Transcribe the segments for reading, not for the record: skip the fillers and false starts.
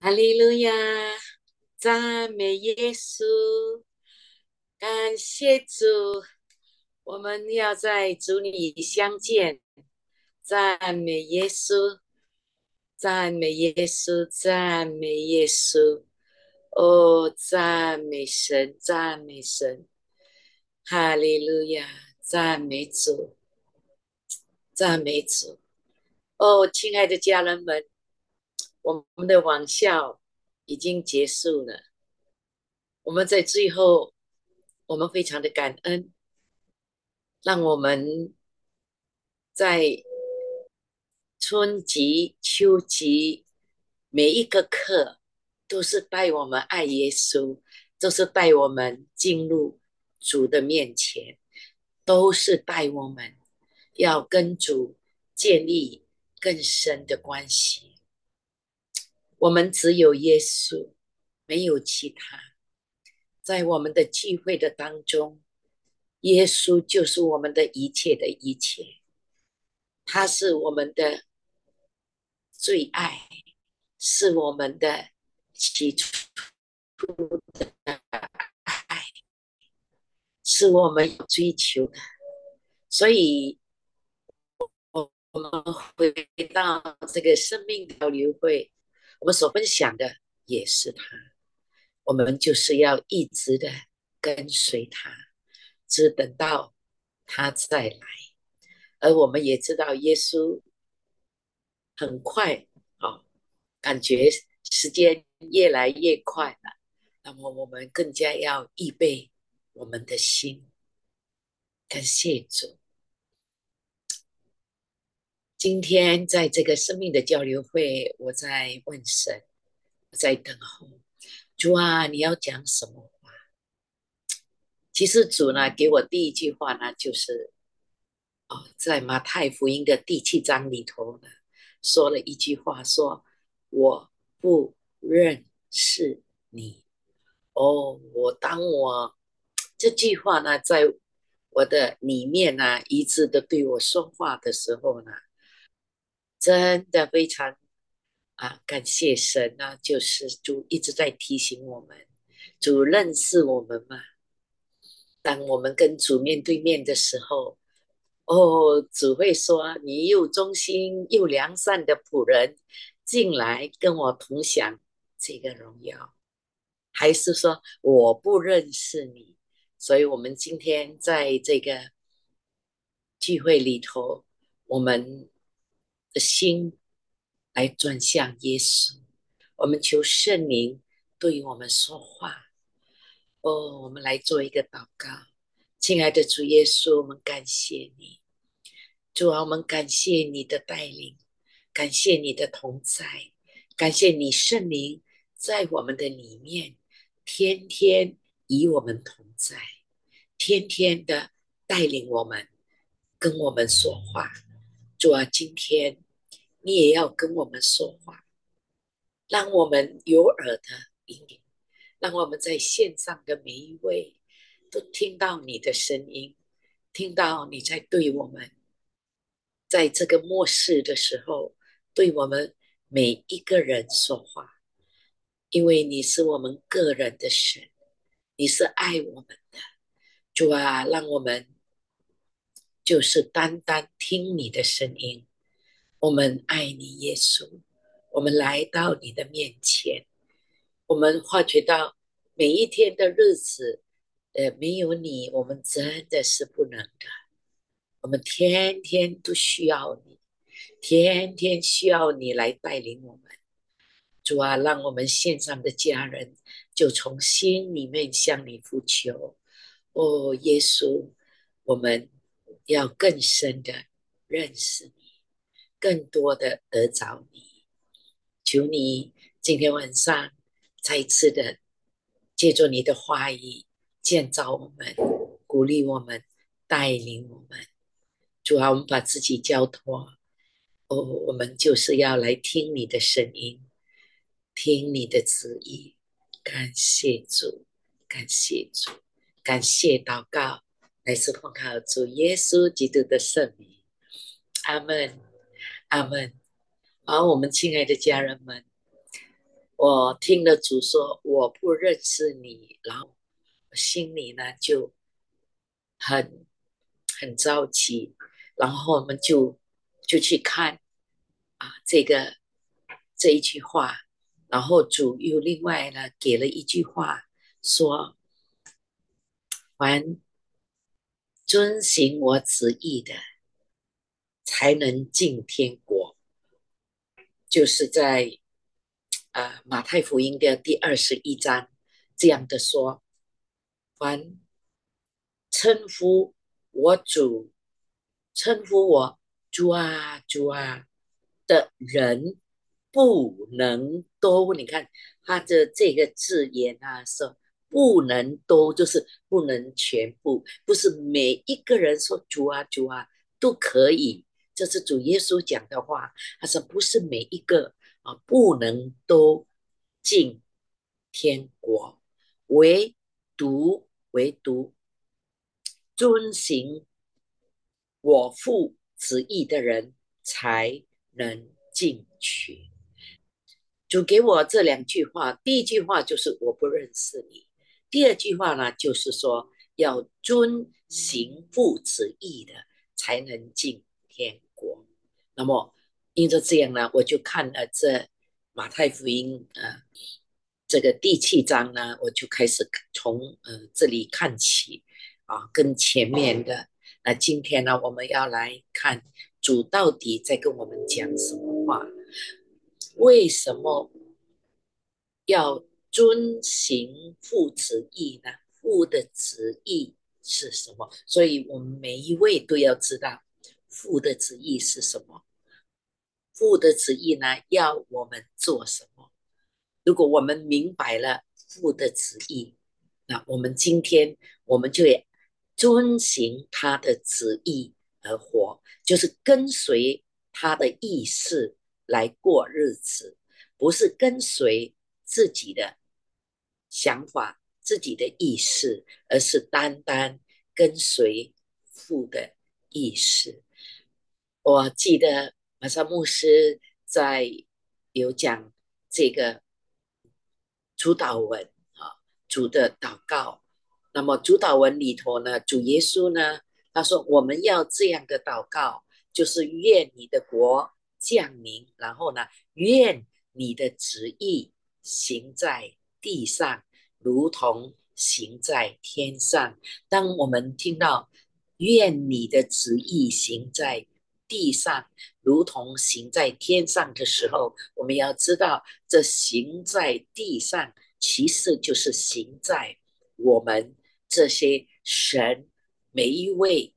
哈利路亚，赞美耶稣，感谢主，我们要在主里相见，赞美耶稣，赞美耶稣，赞美耶稣，哦，赞美神，赞美神，哈利路亚，赞美主，赞美主，哦，亲爱的家人们，我们的网校已经结束了。我们在最后，我们非常的感恩，让我们在春季、秋季每一个课都是带我们爱耶稣，都是带我们进入主的面前，都是带我们要跟主建立更深的关系。我们只有耶稣，没有其他。在我们的聚会的当中，耶稣就是我们的一切的一切，他是我们的最爱，是我们的起初爱，是我们追求的。所以，我们回到这个生命交流会，我们所分享的也是他。我们就是要一直的跟随他，只等到他再来。而我们也知道，耶稣很快，哦，感觉时间越来越快了。那么我们更加要预备我们的心，感谢主。今天在这个生命的交流会，我在问神，我在等候主啊，你要讲什么话？其实主呢，给我第一句话呢，就是在马太福音的第7章里头呢，说了一句话，说："我不认识你。"当我这句话呢，在我的里面呢，一直的对我说话的时候呢，真的非常感谢神呢，就是主一直在提醒我们，主认识我们嘛。当我们跟主面对面的时候，主会说："你又忠心又良善的仆人，进来跟我同享这个荣耀。"还是说："我不认识你？"所以，我们今天在这个聚会里头，我们的心来转向耶稣，我们求圣灵对我们说话。我们来做一个祷告。亲爱的主耶稣，我们感谢你。主啊，我们感谢你的带领，感谢你的同在，感谢你圣灵在我们的里面，天天与我们同在，天天的带领我们，跟我们说话。主啊，今天你也要跟我们说话，让我们有耳的聆听，让我们在线上的每一位都听到你的声音，听到你在对我们，在这个末世的时候，对我们每一个人说话，因为你是我们个人的神，你是爱我们的。主啊，让我们就是单单听你的声音。我们爱你，耶稣。我们来到你的面前，我们发觉到每一天的日子，没有你，我们真的是不能的。我们天天都需要你，天天需要你来带领我们。主啊，让我们线上的家人就从心里面向你呼求。耶稣，我们要更深的认识你，更多的得着你。求你今天晚上再一次的借助你的话语建造我们，鼓励我们，带领我们。主啊，我们把自己交托。我们就是要来听你的声音，听你的旨意。感谢主，感谢主，感谢祷告，来自奉靠主耶稣基督的圣名。阿门，阿门。好，我们亲爱的家人们， 我听了主说我不认识你，然后心里呢就很着急，然后我们就去看这一句话，然后主又另外呢给了一句话说，凡遵行我旨意的，才能进天国。就是在马太福音的第21章这样的说，凡称呼我主、称呼我主啊主啊的人，不能都。你看他的这个字眼啊，说不能都，就是不能全部，不是每一个人说主啊主啊都可以。这是主耶稣讲的话，他说不是每一个不能都进天国，唯独遵行我父旨意的人才能进去。主给我这2句话，第一句话就是我不认识你，第二句话呢就是说要遵行父旨意的才能进天国。那么因着这样呢，我就看了这马太福音这个第7章呢，我就开始从这里看起跟前面的。那今天呢，我们要来看主到底在跟我们讲什么话？为什么要遵行父旨意呢？父的旨意是什么？所以我们每一位都要知道父的旨意是什么。父的旨意呢，要我们做什么？如果我们明白了父的旨意，那我们今天我们就也遵行他的旨意而活，就是跟随他的意识来过日子，不是跟随自己的想法、自己的意识，而是单单跟随父的意识。我记得马萨牧师在有讲这个主祷文主的祷告。那么主祷文里头呢，主耶稣呢，他说我们要这样的祷告，就是愿你的国降临，然后呢，愿你的旨意行在地上，如同行在天上。当我们听到愿你的旨意行在地上，如同行在天上的时候，我们要知道，这行在地上，其实就是行在我们这些神每一位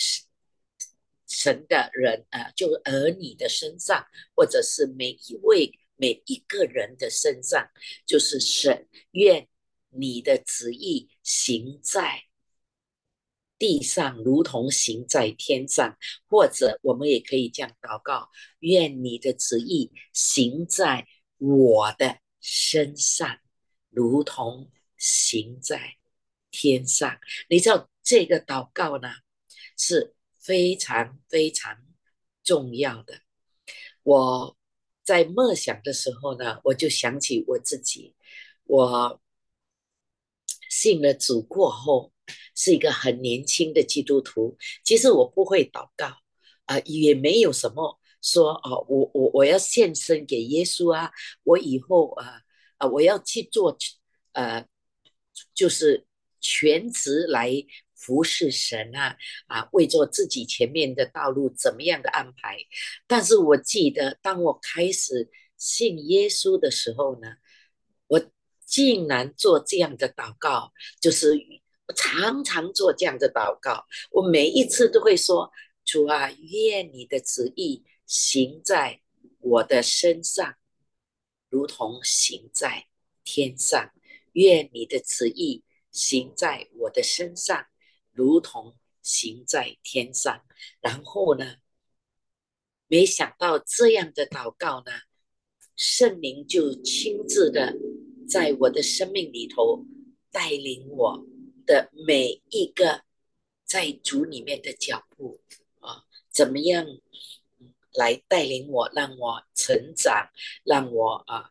神的人就儿女的身上，或者是每一个人的身上，就是神愿你的旨意行在地上，如同行在天上。或者我们也可以这样祷告：愿你的旨意行在我的身上，如同行在天上。你知道这个祷告呢，是非常非常重要的。我在默想的时候呢，我就想起我自己，我信了主过后，是一个很年轻的基督徒。其实我不会祷告也没有什么说我要献身给耶稣啊，我以后我要去做呃就是全职来服侍神为做自己前面的道路怎么样的安排。但是我记得，当我开始信耶稣的时候呢，我竟然做这样的祷告，就是常常做这样的祷告。我每一次都会说：主啊，愿你的旨意行在我的身上，如同行在天上；愿你的旨意行在我的身上，如同行在天上。然后呢，没想到这样的祷告呢，圣灵就亲自的在我的生命里头带领我的每一个在主里面的脚步怎么样来带领我，让我成长，让我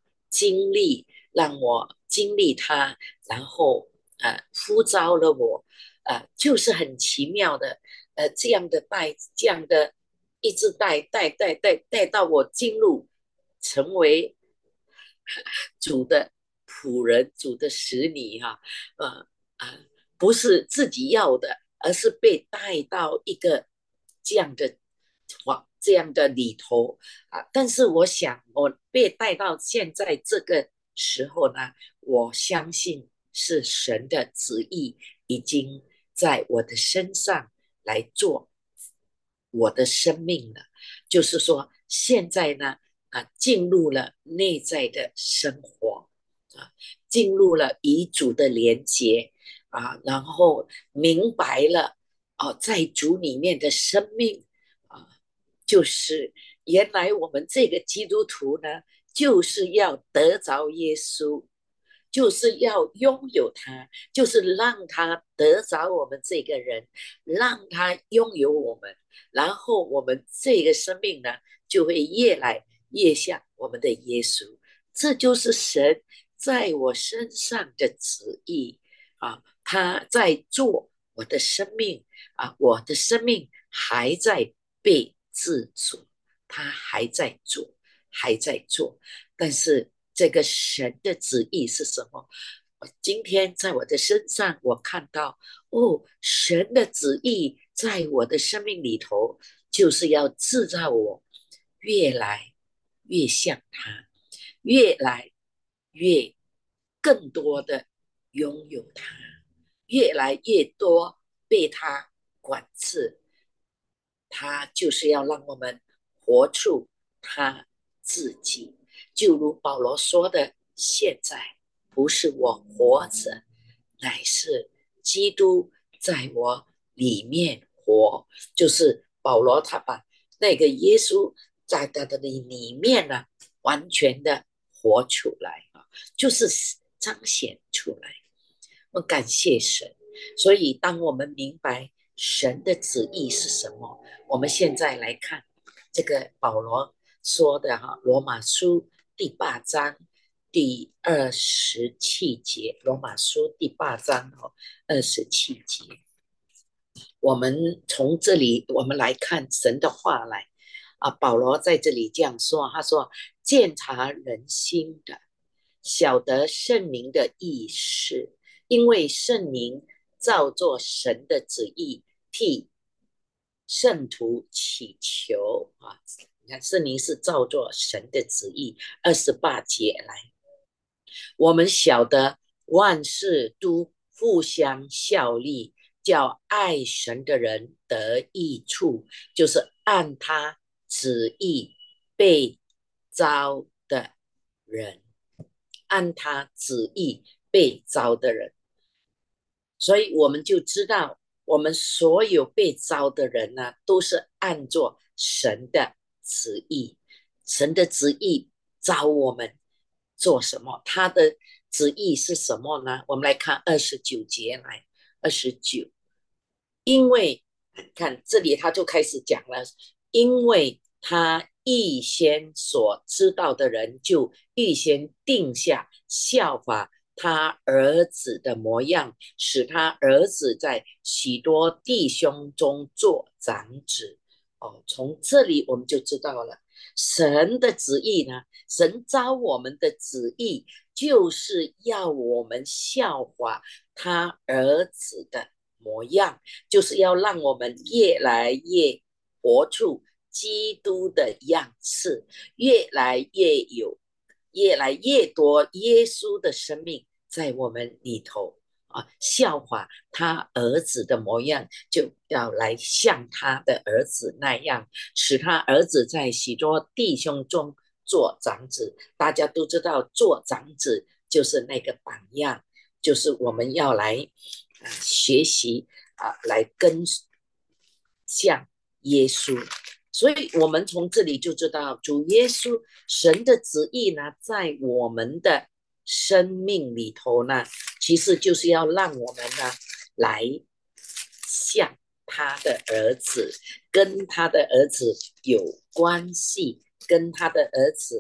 经历，让我经历它，然后呼召了我，就是很奇妙的，这样的带，这样的一直带到我进入成为主的仆人、主的使女哈，呃不是自己要的，而是被带到一个这样的这样的里头但是我想，我被带到现在这个时候呢，我相信是神的旨意已经在我的身上来做我的生命了。就是说，现在呢，进入了内在的生活进入了遗嘱的连接然后明白了在主里面的生命啊，就是原来我们这个基督徒呢，就是要得着耶稣，就是要拥有他，就是让他得着我们这个人，让他拥有我们，然后我们这个生命呢，就会越来越像我们的耶稣。这就是神在我身上的旨意他在做我的生命我的生命还在被制作，他还在做，还在做。但是这个神的旨意是什么？今天在我的身上，我看到神的旨意在我的生命里头，就是要制造我越来越像他，越来越更多的拥有他，越来越多被他管制。他就是要让我们活出他自己。就如保罗说的，现在不是我活着，乃是基督在我里面活。就是保罗他把那个耶稣在他的里面呢，完全的活出来就是彰显出来。我感谢神。所以当我们明白神的旨意是什么，我们现在来看这个保罗说的罗马书第8章第27节，罗马书第8章27节。我们从这里我们来看神的话来保罗在这里这样说，他说鉴察人心的，晓得圣灵的意思，因为圣灵照做神的旨意，替圣徒祈求你看圣灵是照做神的旨意。28节来，我们晓得万事都互相效力，叫爱神的人得益处，就是按他旨意被招的人，按他旨意被招的人。所以我们就知道，我们所有被招的人呢，都是按着神的旨意。神的旨意招我们做什么？他的旨意是什么呢？我们来看29节来，29。因为看这里他就开始讲了，因为他预先所知道的人，就预先定下效法他儿子的模样，使他儿子在许多弟兄中做长子。从这里我们就知道了，神的旨意呢，神召我们的旨意就是要我们效法他儿子的模样，就是要让我们越来越活出基督的样式，越来越有，越来越多耶稣的生命在我们里头效法他儿子的模样，就要来像他的儿子那样，使他儿子在许多弟兄中做长子。大家都知道，做长子就是那个榜样，就是我们要来学习来跟像耶稣。所以我们从这里就知道，主耶稣神的旨意呢，在我们的生命里头呢，其实就是要让我们呢来像他的儿子，跟他的儿子有关系，跟他的儿子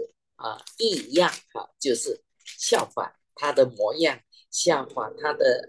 异样就是效法他的模样，效法他的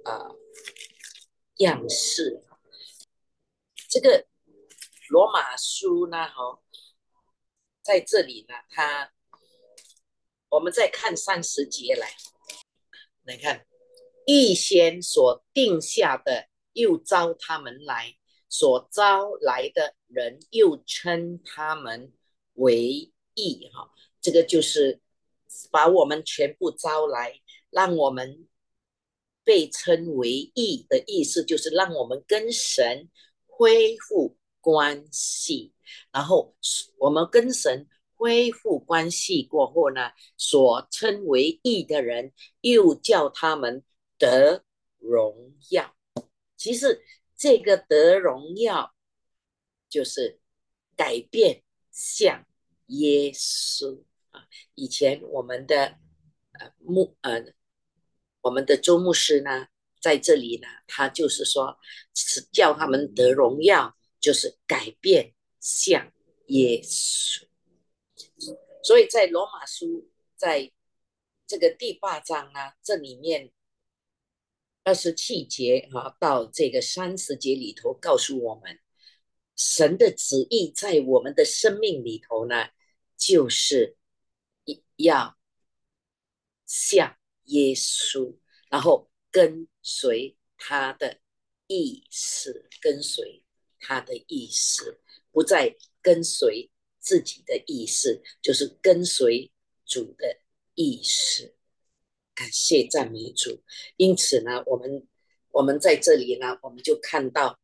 样式。这个罗马书呢，在这里呢，我们再看30节来看，预先所定下的，又招他们来；所招来的人，又称他们为义。这个就是把我们全部招来，让我们被称为义的意思，就是让我们跟神恢复关系。然后我们跟神恢复关系过后呢，所称为义的人，又叫他们得荣耀。其实这个得荣耀，就是改变像耶稣以前我们的周牧师呢，在这里呢，他就是说，叫他们得荣耀，就是改变像耶稣。所以在罗马书在这个第8章啊，这里面27节到这个30节里头，告诉我们神的旨意在我们的生命里头呢，就是要像耶稣，然后跟随他的意思，跟随他的意思，不再跟随自己的意思，就是跟随主的意思。感谢赞美主。因此呢，我们在这里呢，我们就看到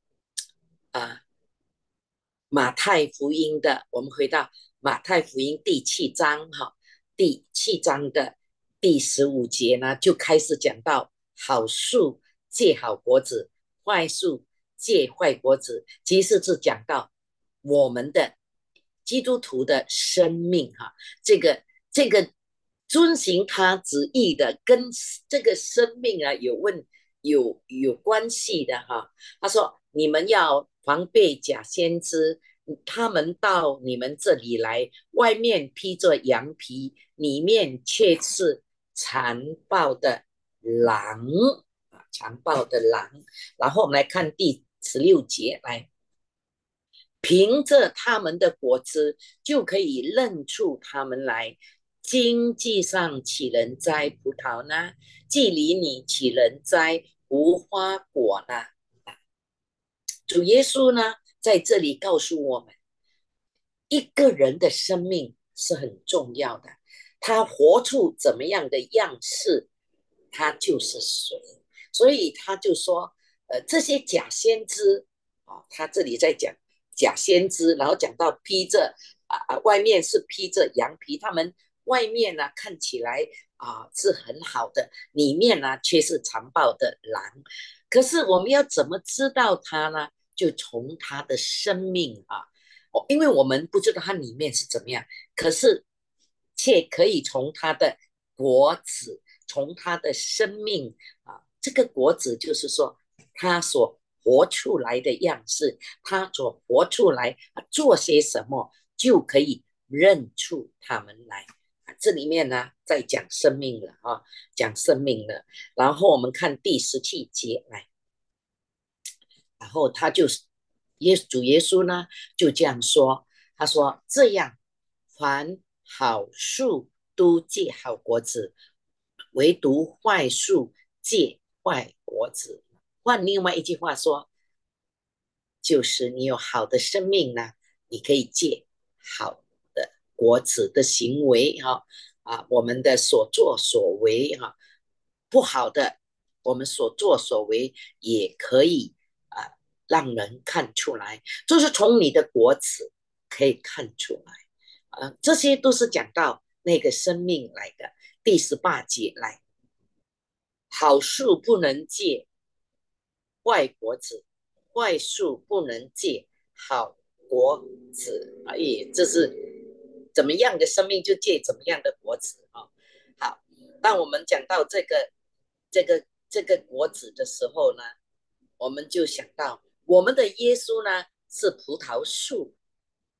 马太福音的，我们回到马太福音第7章第7章的第15节呢，就开始讲到好树结好果子，坏树结坏果子，其实是讲到我们的基督徒的生命这个遵行他旨意的，跟这个生命有关系的他说：你们要防备假先知，他们到你们这里来，外面披着羊皮，里面却是残暴的狼残暴的狼。然后我们来看第16节，来，凭着他们的果子就可以认出他们来。经济上岂能摘葡萄呢？地里你岂能摘无花果呢？主耶稣呢，在这里告诉我们，一个人的生命是很重要的，他活出怎么样的样式，他就是谁。所以他就说，这些假先知他这里在讲假先知，然后讲到披着外面是披着羊皮，他们外面呢看起来是很好的，里面呢却是残暴的狼。可是我们要怎么知道他呢？就从他的生命因为我们不知道它里面是怎么样，可是却可以从它的果子，从它的生命这个果子就是说，他所活出来的样式，他所活出来做些什么，就可以认出他们来。这里面呢，在讲生命了讲生命了。然后我们看第17节来。然后他就主耶稣呢就这样说，他说：这样，凡好树都结好果子，唯独坏树结坏果子。换另外一句话说，就是你有好的生命呢，你可以结好的果子的行为我们的所作所为不好的，我们所作所为也可以让人看出来，就是从你的果子可以看出来这些都是讲到那个生命来的。第18节来，好树不能结坏果子，坏树不能结好果子这是怎么样的生命就结怎么样的果子好，当我们讲到这个果子的时候呢，我们就想到我们的耶稣呢是葡萄树，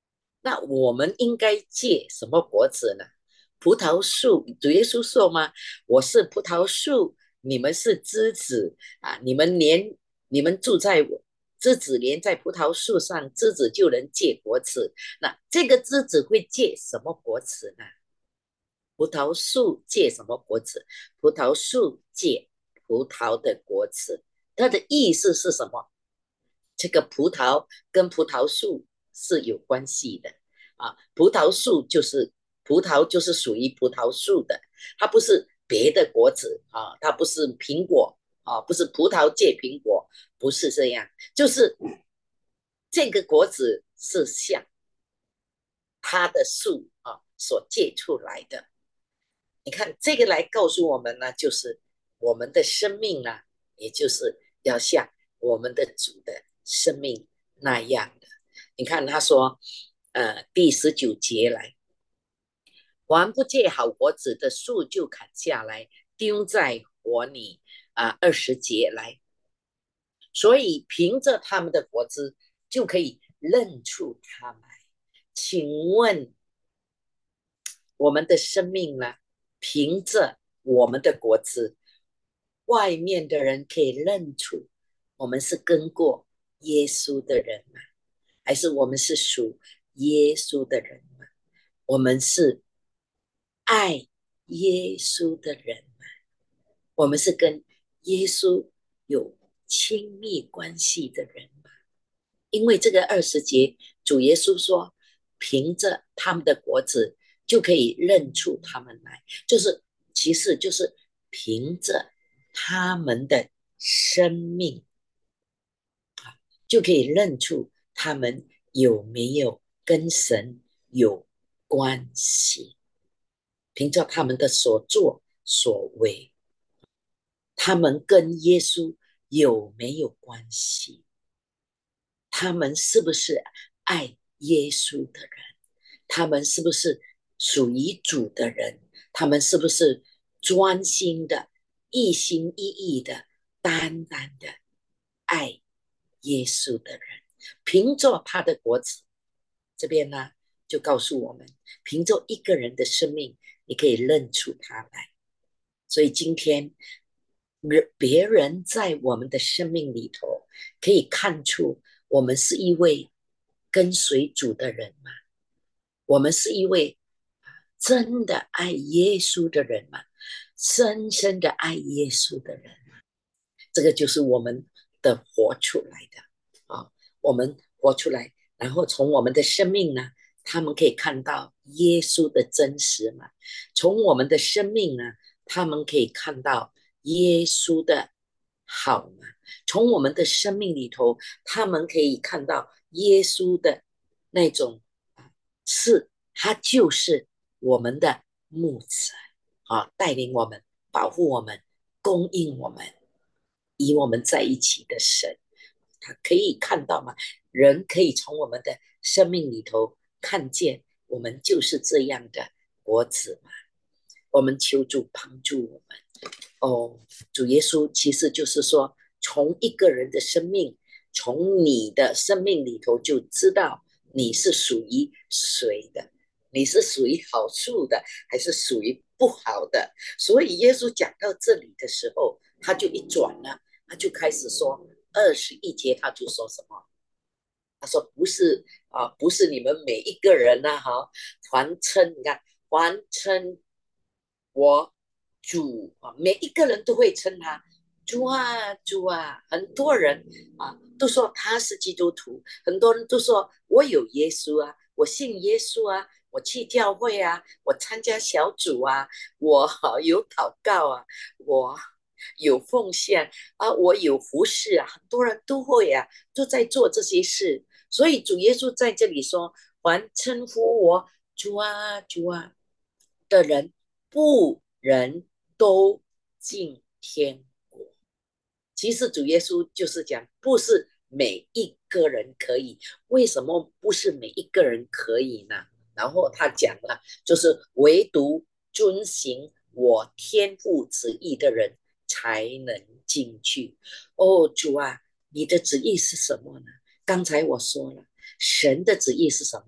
那我们应该结什么果子呢？葡萄树，主耶稣说吗？我是葡萄树，你们是枝子啊！你们住在我枝子连在葡萄树上，枝子就能结果子。那这个枝子会结什么果子呢？葡萄树结什么果子？葡萄树结葡萄的果子。它的意思是什么？这个葡萄跟葡萄树是有关系的啊。葡萄树就是葡萄，就是属于葡萄树的，它不是别的果子啊，它不是苹果啊，不是葡萄结苹果，不是这样，就是这个果子是像它的树啊所结出来的。你看这个来告诉我们呢，就是我们的生命呢，也就是要像我们的主的生命那样的。你看他说，第19节来，还不结好果子的树就砍下来，丢在火里20节来，所以凭着他们的果子就可以认出他们。请问我们的生命呢？凭着我们的果子，外面的人可以认出我们是跟过耶稣的人吗？还是我们是属耶稣的人吗？我们是爱耶稣的人吗？我们是跟耶稣有亲密关系的人吗？因为这个20节，主耶稣说，凭着他们的果子就可以认出他们来，就是其实就是凭着他们的生命就可以认出他们有没有跟神有关系，凭着他们的所作所为，他们跟耶稣有没有关系？他们是不是爱耶稣的人？他们是不是属于主的人？他们是不是专心的、一心一意的、单单的爱耶稣的人？凭着他的果子，这边呢就告诉我们，凭着一个人的生命，你可以认出他来。所以今天别人在我们的生命里头可以看出我们是一位跟随主的人吗？我们是一位真的爱耶稣的人吗？深深的爱耶稣的人，这个就是我们的活出来的啊！我们活出来，然后从我们的生命呢，他们可以看到耶稣的真实嘛。从我们的生命呢，他们可以看到耶稣的好嘛。从我们的生命里头，他们可以看到耶稣的那种是，他就是我们的牧者啊，带领我们，保护我们，供应我们。与我们在一起的神，他可以看到吗？人可以从我们的生命里头看见，我们就是这样的果子嘛。我们求主帮助我们。哦，主耶稣其实就是说，从一个人的生命，从你的生命里头就知道你是属于谁的，你是属于好处的，还是属于不好的。所以耶稣讲到这里的时候，他就一转了，他就开始说21节，他就说什么？他说不是啊，不是你们每一个人呐、哈，传称你看，传称我主啊，每一个人都会称他主啊主啊，很多人啊都说他是基督徒，很多人都说我有耶稣啊，我信耶稣啊，我去教会啊，我参加小组啊，我有祷告啊，我有奉献啊，我有服侍啊，很多人都会啊，都在做这些事。所以主耶稣在这里说，凡称呼我主啊主啊的人，不人都进天国。其实主耶稣就是讲，不是每一个人可以。为什么不是每一个人可以呢？然后他讲了，就是唯独遵行我天父旨意的人才能进去。哦，主啊，你的旨意是什么呢？刚才我说了，神的旨意是什么？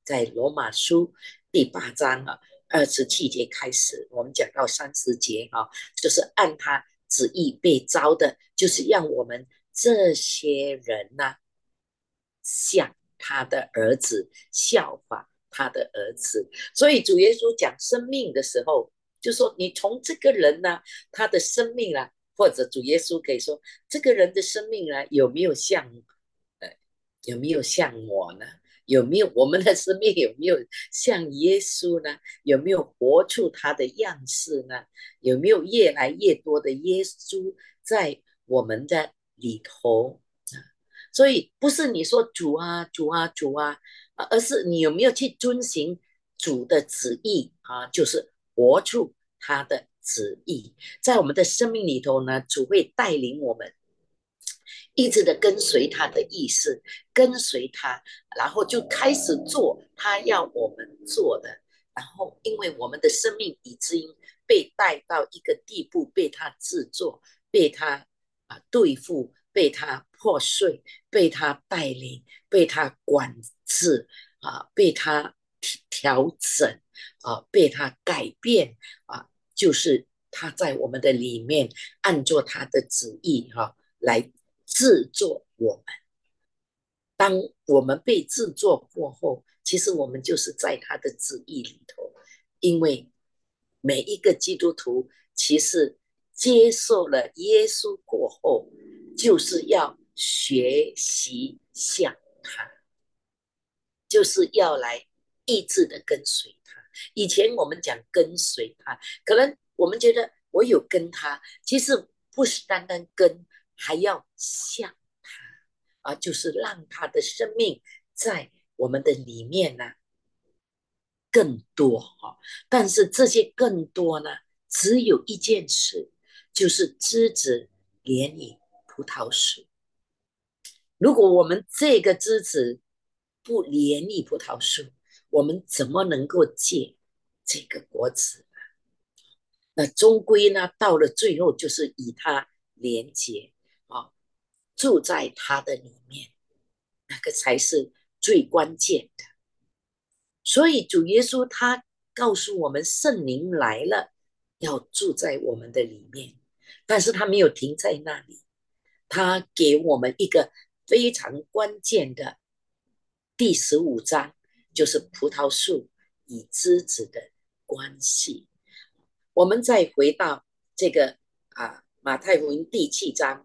在罗马书第8章27节开始，我们讲到30节就是按他旨意被招的，就是让我们这些人像他的儿子，效法他的儿子。所以主耶稣讲生命的时候，就说你从这个人他的生命或者主耶稣可以说这个人的生命有没有有没有像我呢？有没有我们的生命有没有像耶稣呢？有没有活出他的样式呢？有没有越来越多的耶稣在我们的里头？所以不是你说主啊主啊主啊，而是你有没有去遵行主的旨意就是活出他的旨意，在我们的生命里头呢，主会带领我们一直的跟随他的意思，跟随他，然后就开始做他要我们做的。然后，因为我们的生命已经被带到一个地步，被他制作，被他对付，被他破碎，被他带领，被他管制被他调整被他改变就是他在我们的里面按照他的旨意来制作我们。当我们被制作过后，其实我们就是在他的旨意里头，因为每一个基督徒其实接受了耶稣过后，就是要学习像他，就是要来意志的跟随他。以前我们讲跟随他，可能我们觉得我有跟他，其实不是单单跟，还要像就是让他的生命在我们的里面更多但是这些更多只有一件事，就是枝子连理葡萄树。如果我们这个枝子不连理葡萄树，我们怎么能够结这个果子？那终归到了最后就是以它连接住在它的里面，那个才是最关键的。所以主耶稣他告诉我们，圣灵来了，要住在我们的里面，但是他没有停在那里，他给我们一个非常关键的第15章，就是葡萄树与枝子的关系。我们再回到这个马太福音第7章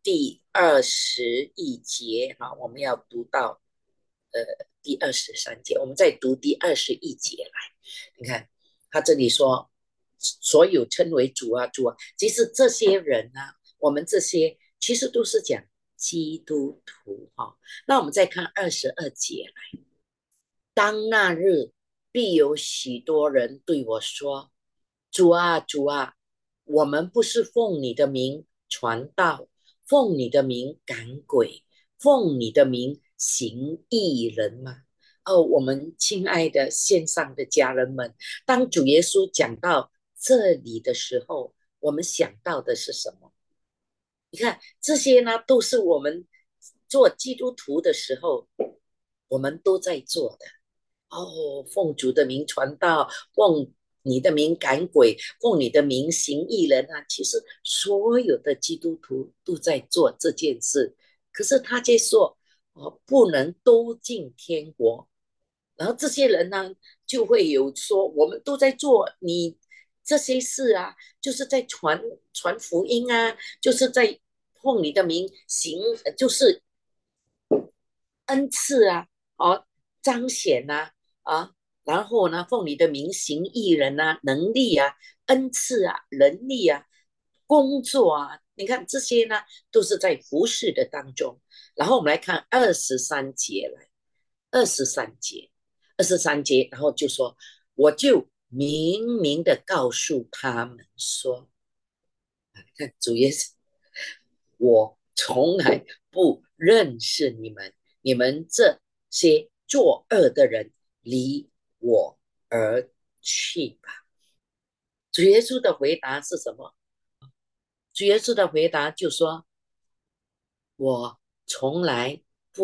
第21节我们要读到第23节，我们再读第21节来。你看他这里说，所有称为主啊主啊，其实这些人我们这些其实都是讲基督徒那我们再看22节来，当那日必有许多人对我说，主啊主啊，我们不是奉你的名传道，奉你的名赶鬼，奉你的名行异人吗？我们亲爱的线上的家人们，当主耶稣讲到这里的时候，我们想到的是什么？你看这些都是我们做基督徒的时候，我们都在做的。奉主的名传道，奉你的名赶鬼，奉你的名行异人其实所有的基督徒都在做这件事，可是他就说不能都进天国。然后这些人就会有说，我们都在做你这些事就是在传福音就是在奉你的名行，就是恩赐彰显然后奉你的名行义人能力恩赐能力工作你看这些都是在服侍的当中。然后我们来看23节来，二十三节，二十三节，然后就说，我就明明的告诉他们说，看主耶稣，我从来不认识你们，你们这些作恶的人，离我而去吧。主耶稣的回答是什么？主耶稣的回答就说，我从来不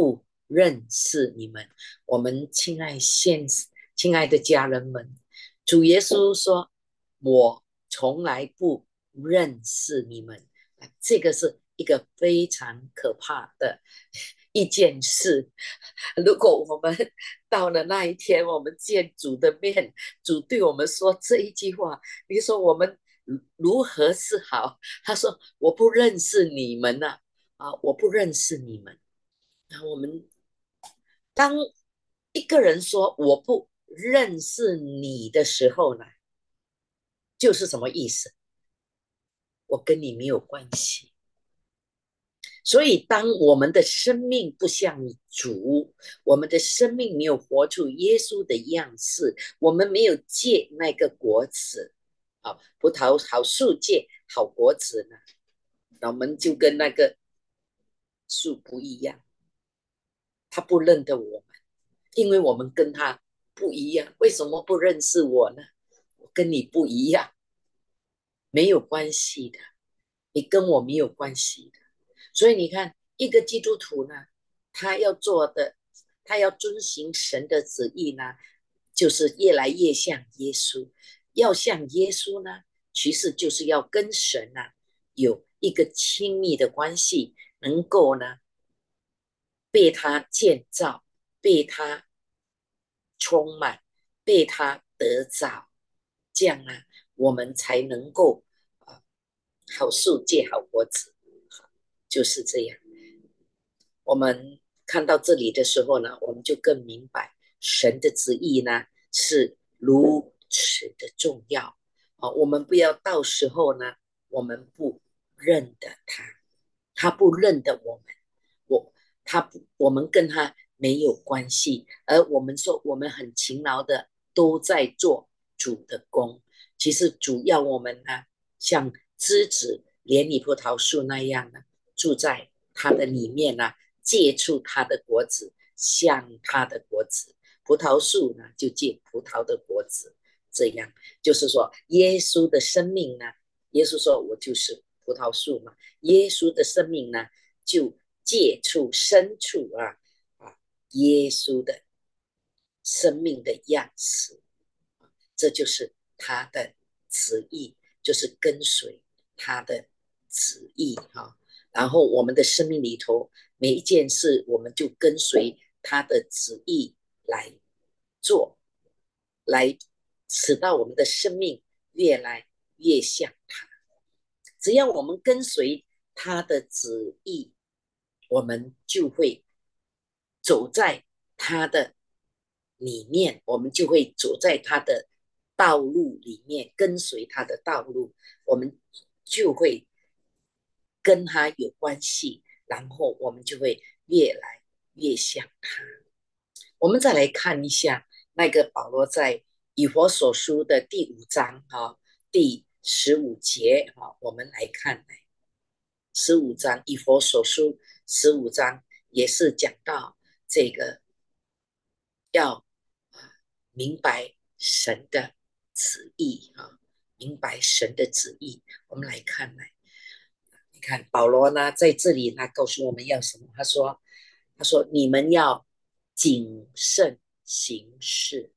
认识你们。我们亲爱的家人们，主耶稣说：“我从来不认识你们。”这个是一个非常可怕的一件事。如果我们到了那一天，我们见主的面，主对我们说这一句话，你说我们如何是好？他说：“我不认识你们呐、我不认识你们。”那我们当一个人说我不认识你的时候呢，就是什么意思？我跟你没有关系。所以，当我们的生命不像主，我们的生命没有活出耶稣的样式，我们没有结那个果子，好葡萄好树结好果子呢，那我们就跟那个树不一样，他不认得我们，因为我们跟他不一样。为什么不认识我呢？我跟你不一样，没有关系的，你跟我没有关系的。所以你看，一个基督徒呢，他要做的，他要遵行神的旨意呢，就是越来越像耶稣。要像耶稣呢，其实就是要跟神呢有一个亲密的关系，能够呢被他建造，被他充满，被他得着，这样呢，我们才能够好树结好果子，就是这样。我们看到这里的时候呢，我们就更明白神的旨意呢是如此的重要我们不要到时候呢，我们不认得他，他不认得我们，我们跟他没有关系，而我们说我们很勤劳的都在做主的工，其实主要我们呢，像枝子连理葡萄树那样呢，住在它的里面呢，结出它的果子，像它的果子。葡萄树呢，就结葡萄的果子。这样就是说，耶稣的生命呢，耶稣说我就是葡萄树嘛，耶稣的生命呢，就借出深处耶稣的生命的样式，这就是他的旨意，就是跟随他的旨意然后我们的生命里头每一件事，我们就跟随他的旨意来做，来使到我们的生命越来越像他。只要我们跟随他的旨意，我们就会走在他的里面，我们就会走在他的道路里面，跟随他的道路，我们就会跟他有关系，然后我们就会越来越像他。我们再来看一下那个保罗在以弗所书的第五章第15节我们来看15章以弗所书15章也是讲到这个要明白神的旨意明白神的旨意。我们来看你看保罗呢在这里他告诉我们要什么？他说你们要谨慎行事。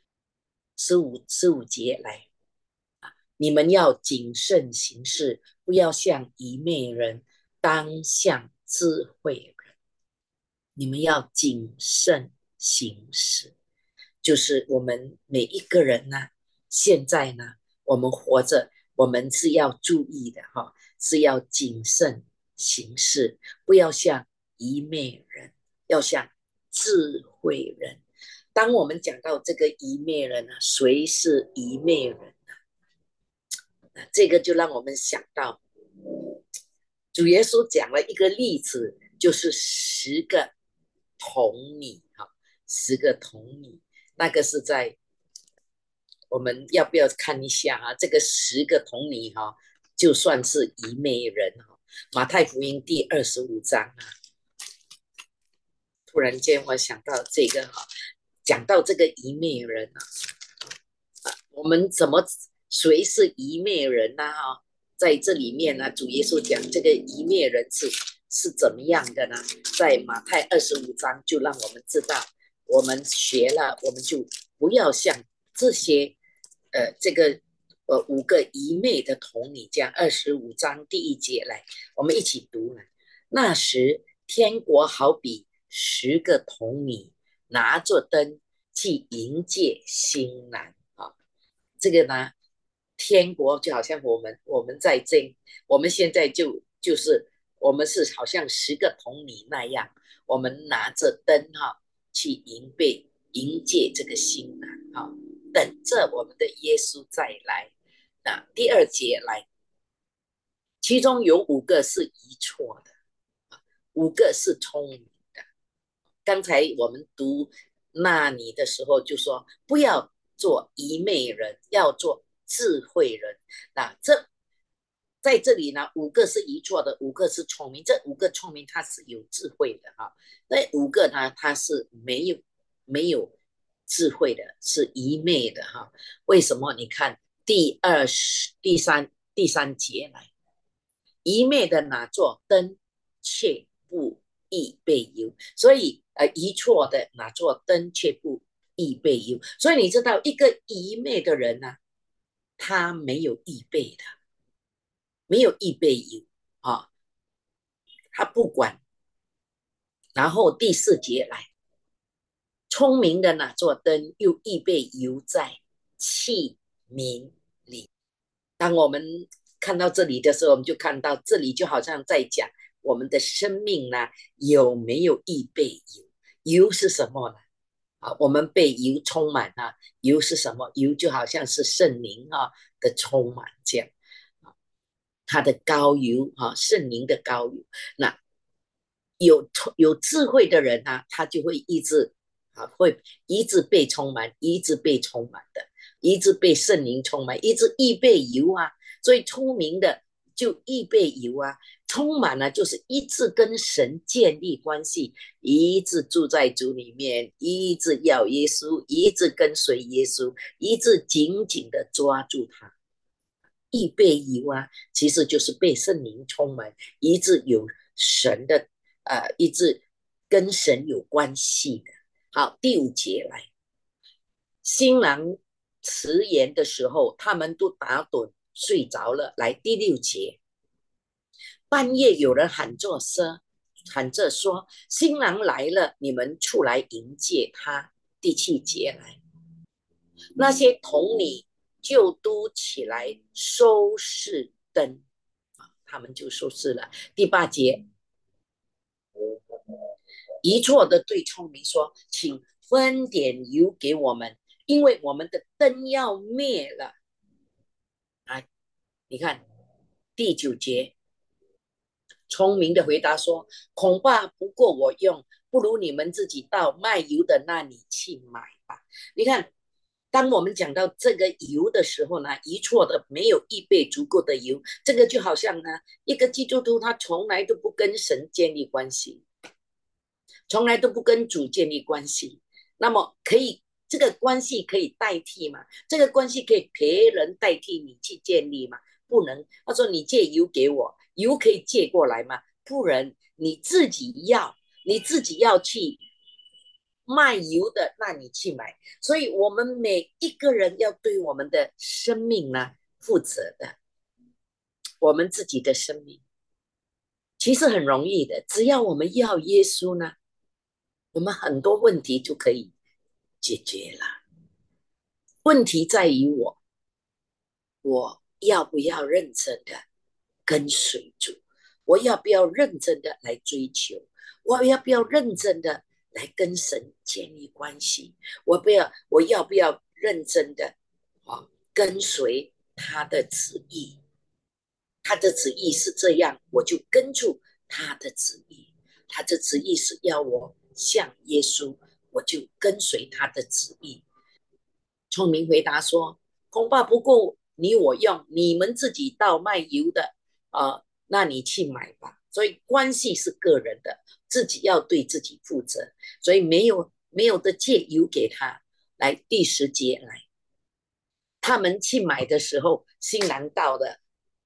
十五节来，你们要谨慎行事，不要像愚昧人，当像智慧人。你们要谨慎行事，就是我们每一个人呢，现在呢，我们活着，我们是要注意的是要谨慎行事，不要像愚昧人，要像智慧人。当我们讲到这个愚昧人呢，谁是愚昧人呢？这个就让我们想到，主耶稣讲了一个例子，就是10个童女10个童女，那个是在我们要不要看一下这个10个童女就算是愚昧人马太福音第25章突然间我想到这个讲到这个愚昧人我们谁是愚昧人在这里面呢，主耶稣讲这个一灭人是怎么样的呢？在马太25章就让我们知道，我们学了，我们就不要像这些这个5个一昧的童女这样。25章第1节来，我们一起读了。那时天国好比10个童女拿着灯去迎接新郎啊。这个呢，天国就好像我们在我们现在就是我们是好像10个童女那样，我们拿着灯去迎接这个新郎等着我们的耶稣再来。那第2节来，其中有5个是遗错的，5个是聪明的。刚才我们读那里的时候就说，不要做愚昧人，要做智慧人。那在这里呢，5个是遗错的，5个是聪明。这5个聪明他是有智慧的那5个呢他是没有智慧的，是愚昧的为什么？你看第三节来，愚昧的拿作灯，却不易被油。所以遗错的拿作灯，却不易被油。所以你知道，一个愚昧的人呢，他没有预备的，没有预备油他不管。然后第4节来，聪明的拿作灯，又预备油在器皿里。当我们看到这里的时候，我们就看到这里就好像在讲我们的生命呢，有没有预备油？油是什么呢？我们被油充满油是什么？油就好像是圣灵的充满这样，它的膏油圣灵的膏油。那有智慧的人他就会会一直被充满，一直被充满的，一直被圣灵充满，一直预备油所以聪明的就预备油充满了就是一直跟神建立关系，一直住在主里面，一直要耶稣，一直跟随耶稣，一直紧紧的抓住他。预备油其实就是被圣灵充满，一直有神的一直跟神有关系的。好，第5节来，新郎迟延的时候，他们都打盹睡着了。来，第6节，半夜有人喊着说，新郎来了，你们出来迎接他。第7节来，那些童女就都起来收拾灯他们就收拾了。第8节，一错的对聪明说，请分点油给我们，因为我们的灯要灭了你看第9节，聪明的回答说，恐怕不够我用，不如你们自己到卖油的那里去买吧。你看，当我们讲到这个油的时候呢，一错的没有预备足够的油，这个就好像呢，一个基督徒他从来都不跟神建立关系，从来都不跟主建立关系，那么这个关系可以代替吗？这个关系可以别人代替你去建立吗？不能。他说你借油给我，油可以借过来吗？不能。你自己要去卖油的，那你去买。所以我们每一个人要对我们的生命呢负责的，我们自己的生命其实很容易的，只要我们要耶稣呢，我们很多问题就可以解决了。问题在于我要不要认真的跟随主？我要不要认真的来追求？我要不要认真的来跟神建立关系？我要不要认真的跟随他的旨意？他的旨意是这样，我就跟住他的旨意。他的旨意是要我像耶稣，我就跟随他的旨意。聪明回答说，恐怕不够你我用，你们自己到卖油的那你去买吧。所以关系是个人的，自己要对自己负责，所以没有的借油给他。来第10节来，他们去买的时候，新郎到了，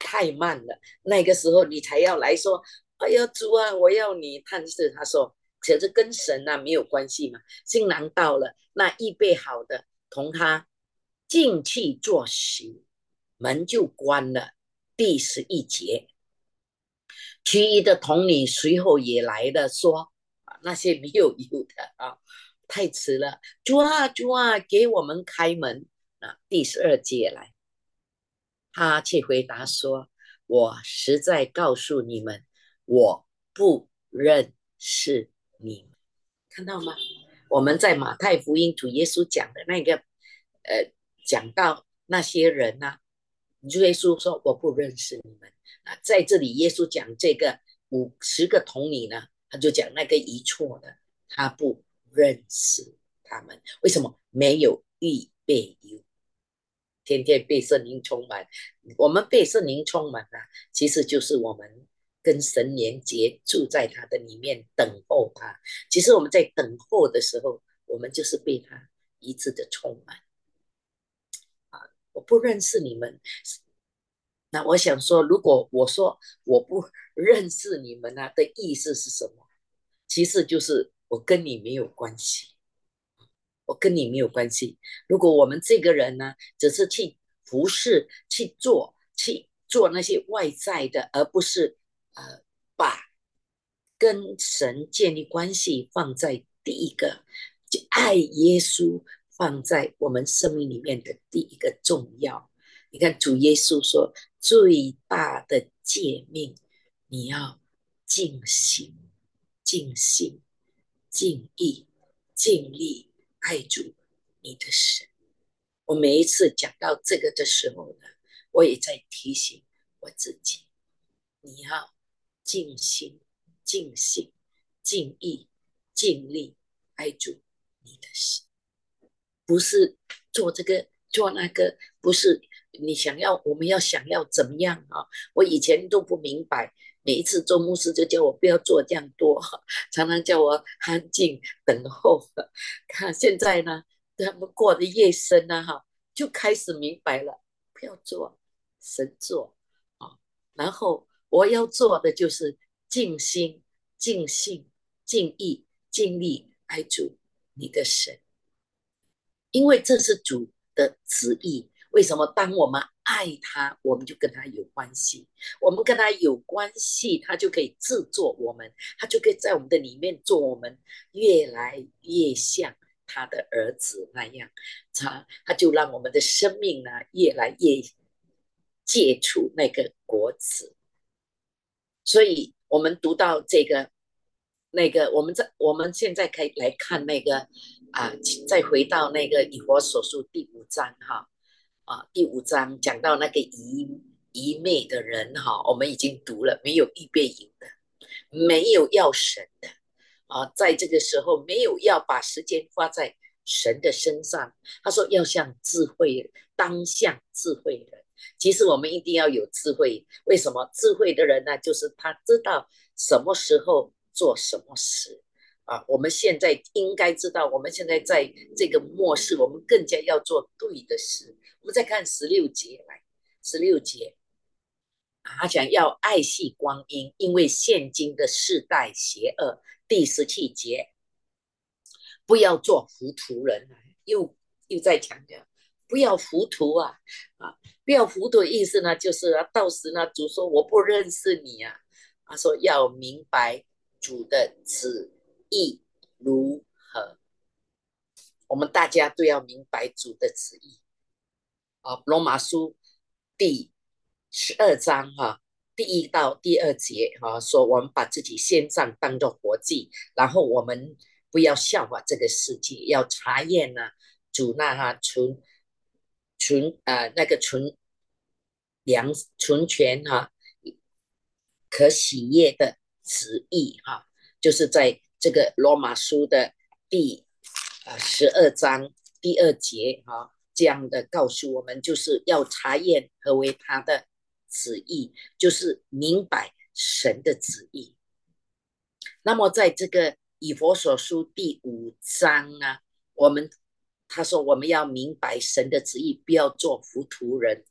太慢了，那个时候你才要来说，哎呀主啊，我要你。但是他说，可是跟神啊没有关系嘛。新郎到了，那预备好的，同他进去坐席，门就关了。第11节，其余的童女随后也来了，说那些没有油的啊，太迟了，主啊主啊，给我们开门啊。第12节来，他却回答说：我实在告诉你们，我不认识你们。看到吗？我们在马太福音主耶稣讲的那个，讲到那些人呐、主耶稣说我不认识你们啊。在这里，耶稣讲这个50个童女呢，他就讲那个遗错的，他不认识他们。为什么？没有预备有，天天被圣灵充满。我们被圣灵充满啊，其实就是我们跟神连结，住在他的里面，等候他。其实我们在等候的时候，我们就是被他一致的充满啊。我不认识你们，那我想说，如果我说我不认识你们啊的意思是什么？其实就是我跟你没有关系。我跟你没有关系。如果我们这个人呢，只是去服侍、去做那些外在的，而不是把跟神建立关系放在第一个，就爱耶稣放在我们生命里面的第一个重要。你看主耶稣说，最大的诫命，你要尽心、尽心、尽意、尽力爱主你的神。我每一次讲到这个的时候呢，我也在提醒我自己，你要尽心、尽性、尽意、尽力爱主你的神。不是做这个做那个，不是你想要，我们要想要怎么样啊？我以前都不明白，每一次做牧师就叫我不要做这样多，常常叫我安静等候。看现在呢，他们过得越深呢，哈，就开始明白了，不要做，神做啊。然后我要做的就是尽心、尽性、尽意、尽力爱主你的神。因为这是主的旨意。为什么？当我们爱他，我们就跟他有关系。我们跟他有关系，他就可以制作我们，他就可以在我们的里面做我们越来越像他的儿子那样。他就让我们的生命呢越来越结出那个果子。所以我们读到这个那个，我们现在可以来看那个啊，再回到那个以佛所书第5章哈啊，第5章讲到那个愚昧的人哈，我们已经读了，没有预备营的，没有要神的啊，在这个时候没有要把时间花在神的身上。他说要像智慧，当像智慧人。其实我们一定要有智慧，为什么？智慧的人呢，就是他知道什么时候做什么事啊。我们现在应该知道，我们现在在这个末世，我们更加要做对的事。我们再看16节来，16节他讲要爱惜光阴，因为现今的世代邪恶。第17节，不要做糊涂人，又在强调，不要糊涂啊，不要糊涂的意思呢，就是到时呢，主说我不认识你啊，他说要明白主的旨意如何，我们大家都要明白主的旨意啊。罗马书第12章第1到第2节说我们把自己献上当做活祭，然后我们不要效法这个世界，要查验呢主那那个纯全可喜悦的旨意就是在这个罗马书的第12章第2节这样的告诉我们，就是要查验何为他的旨意，就是明白神的旨意。那么在这个以佛所书第5章呢，他说我们要明白神的旨意，不要做糊涂人。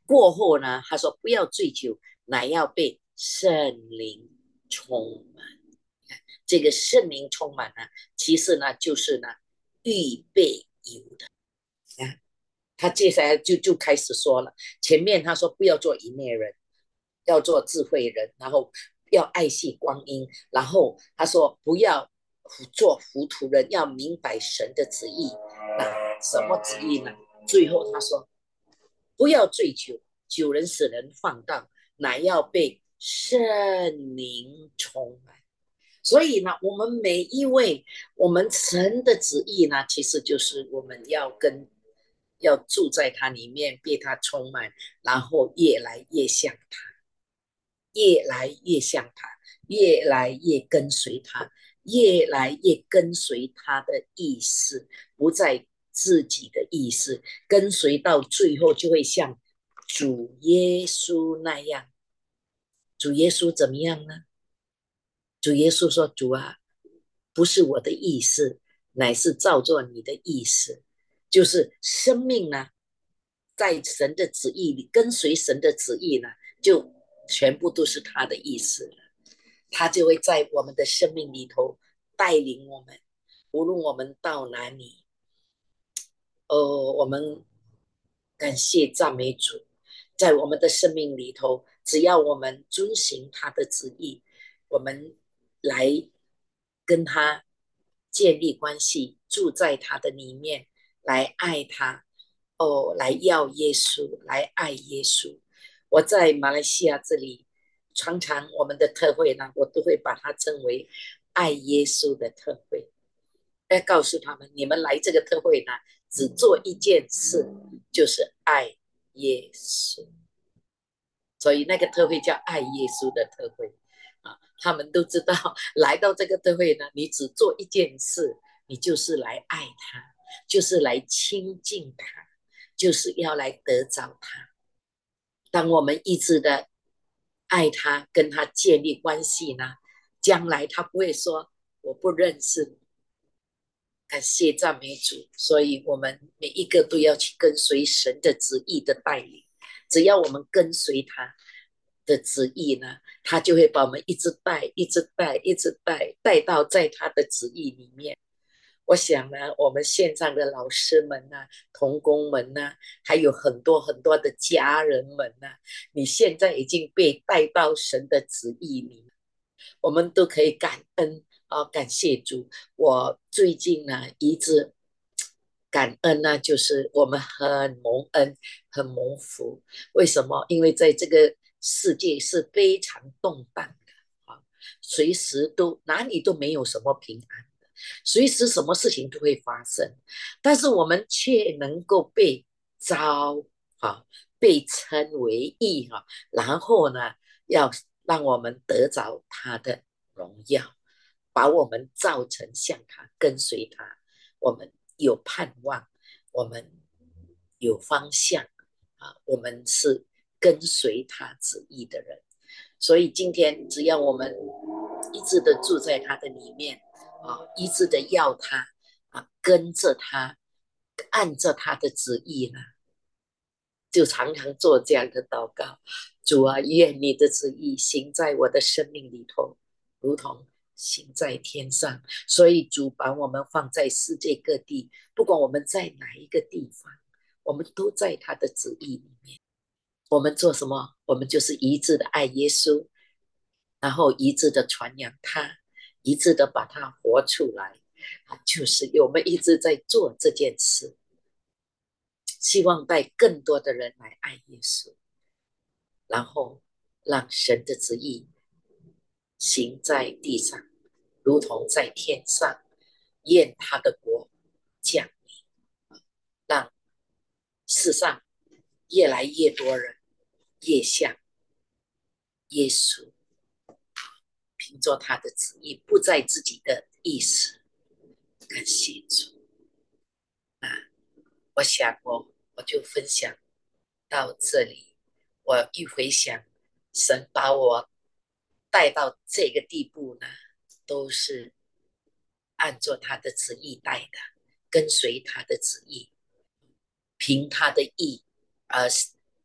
过后呢，他说不要醉酒，乃要被圣灵充满。这个圣灵充满呢，其实呢就是呢预备有的。啊，他接下来就开始说了，前面他说不要做愚昧人，要做智慧人，然后要爱惜光阴，然后他说不要做糊涂人，要明白神的旨意。那什么旨意呢？最后他说不要醉酒，酒能使人放荡，乃要被圣灵充满。所以呢，我们每一位，我们神的旨意呢，其实就是我们要住在它里面，被它充满，然后越来越像它，越来越像它，越来越跟随它，越来越跟随它的意思，不再自己的意思，跟随到最后就会像主耶稣那样。主耶稣怎么样呢？主耶稣说：“主啊，不是我的意思，乃是照做你的意思。”就是生命呢，在神的旨意里，跟随神的旨意呢，就全部都是他的意思了。他就会在我们的生命里头带领我们，无论我们到哪里，我们感谢赞美主，在我们的生命里头，只要我们遵行他的旨意，我们来跟他建立关系，住在他的里面，来爱他，来要耶稣，来爱耶稣。我在马来西亚这里，常常我们的特会呢，我都会把它称为爱耶稣的特会。要告诉他们，你们来这个特会呢，只做一件事，就是爱耶稣。所以那个特会叫爱耶稣的特会啊，他们都知道，来到这个特会呢，你只做一件事，你就是来爱他，就是来亲近他，就是要来得着他。当我们一直的爱他，跟他建立关系呢，将来他不会说我不认识你。感谢赞美主，所以我们每一个都要去跟随神的旨意的带领。只要我们跟随他的旨意呢，他就会把我们一直带，一直带，一直带，带到在他的旨意里面。我想呢，我们线上的老师们呐、童工们呐、还有很多很多的家人们呐、你现在已经被带到神的旨意里，我们都可以感恩啊，感谢主。我最近呢一直感恩呢，就是我们很蒙恩，很蒙福。为什么？因为在这个世界是非常动荡的啊，随时都哪里都没有什么平安的，随时什么事情都会发生，但是我们却能够被招啊，被称为义哈、然后呢，要让我们得着他的荣耀，把我们造成像他，跟随他，我们有盼望，我们有方向啊，我们是跟随他旨意的人。所以今天只要我们一直的住在他的里面啊，一直的要他啊，跟着他，按着他的旨意呢，就常常做这样的祷告。主啊，愿你的旨意行在我的生命里头，如同行在天上。所以主把我们放在世界各地，不管我们在哪一个地方，我们都在他的旨意里面。我们做什么？我们就是一致的爱耶稣，然后一致的传扬他，一致的把它活出来。就是我们一直在做这件事，希望带更多的人来爱耶稣。然后让神的旨意行在地上，如同在天上。愿他的国降临，让世上越来越多人越像耶稣，凭着他的旨意，不在自己的意思。感谢主啊！我想我就分享到这里。我一回想，神把我带到这个地步呢，都是按照他的旨意带的，跟随他的旨意，凭他的意，而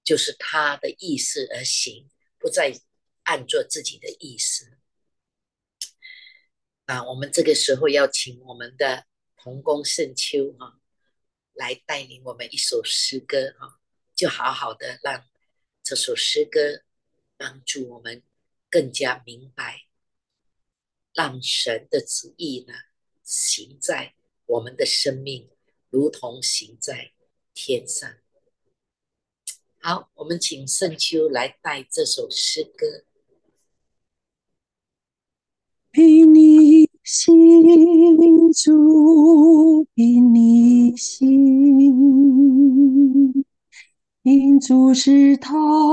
就是他的意思而行，不再按照自己的意思。我们这个时候要请我们的童工圣秋来带领我们一首诗歌就好好的让这首诗歌帮助我们更加明白，让神的旨意呢行在我们的生命，如同行在天上。好，我们请圣秋来带这首诗歌。 凭你心，主，凭你心，因主是陶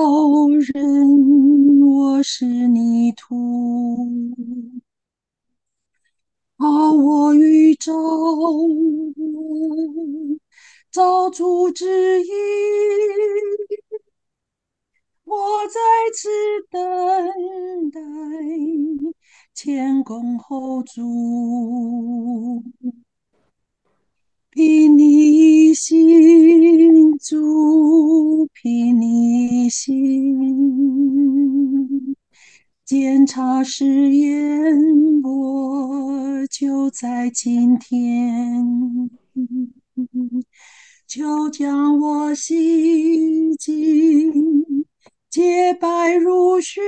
人，我是泥土，好我与造我，造主之意，我在此等待，前恭后主，凭你心，主，凭你心，检查试验我，就在今天。就将我洗净，洁白如雪，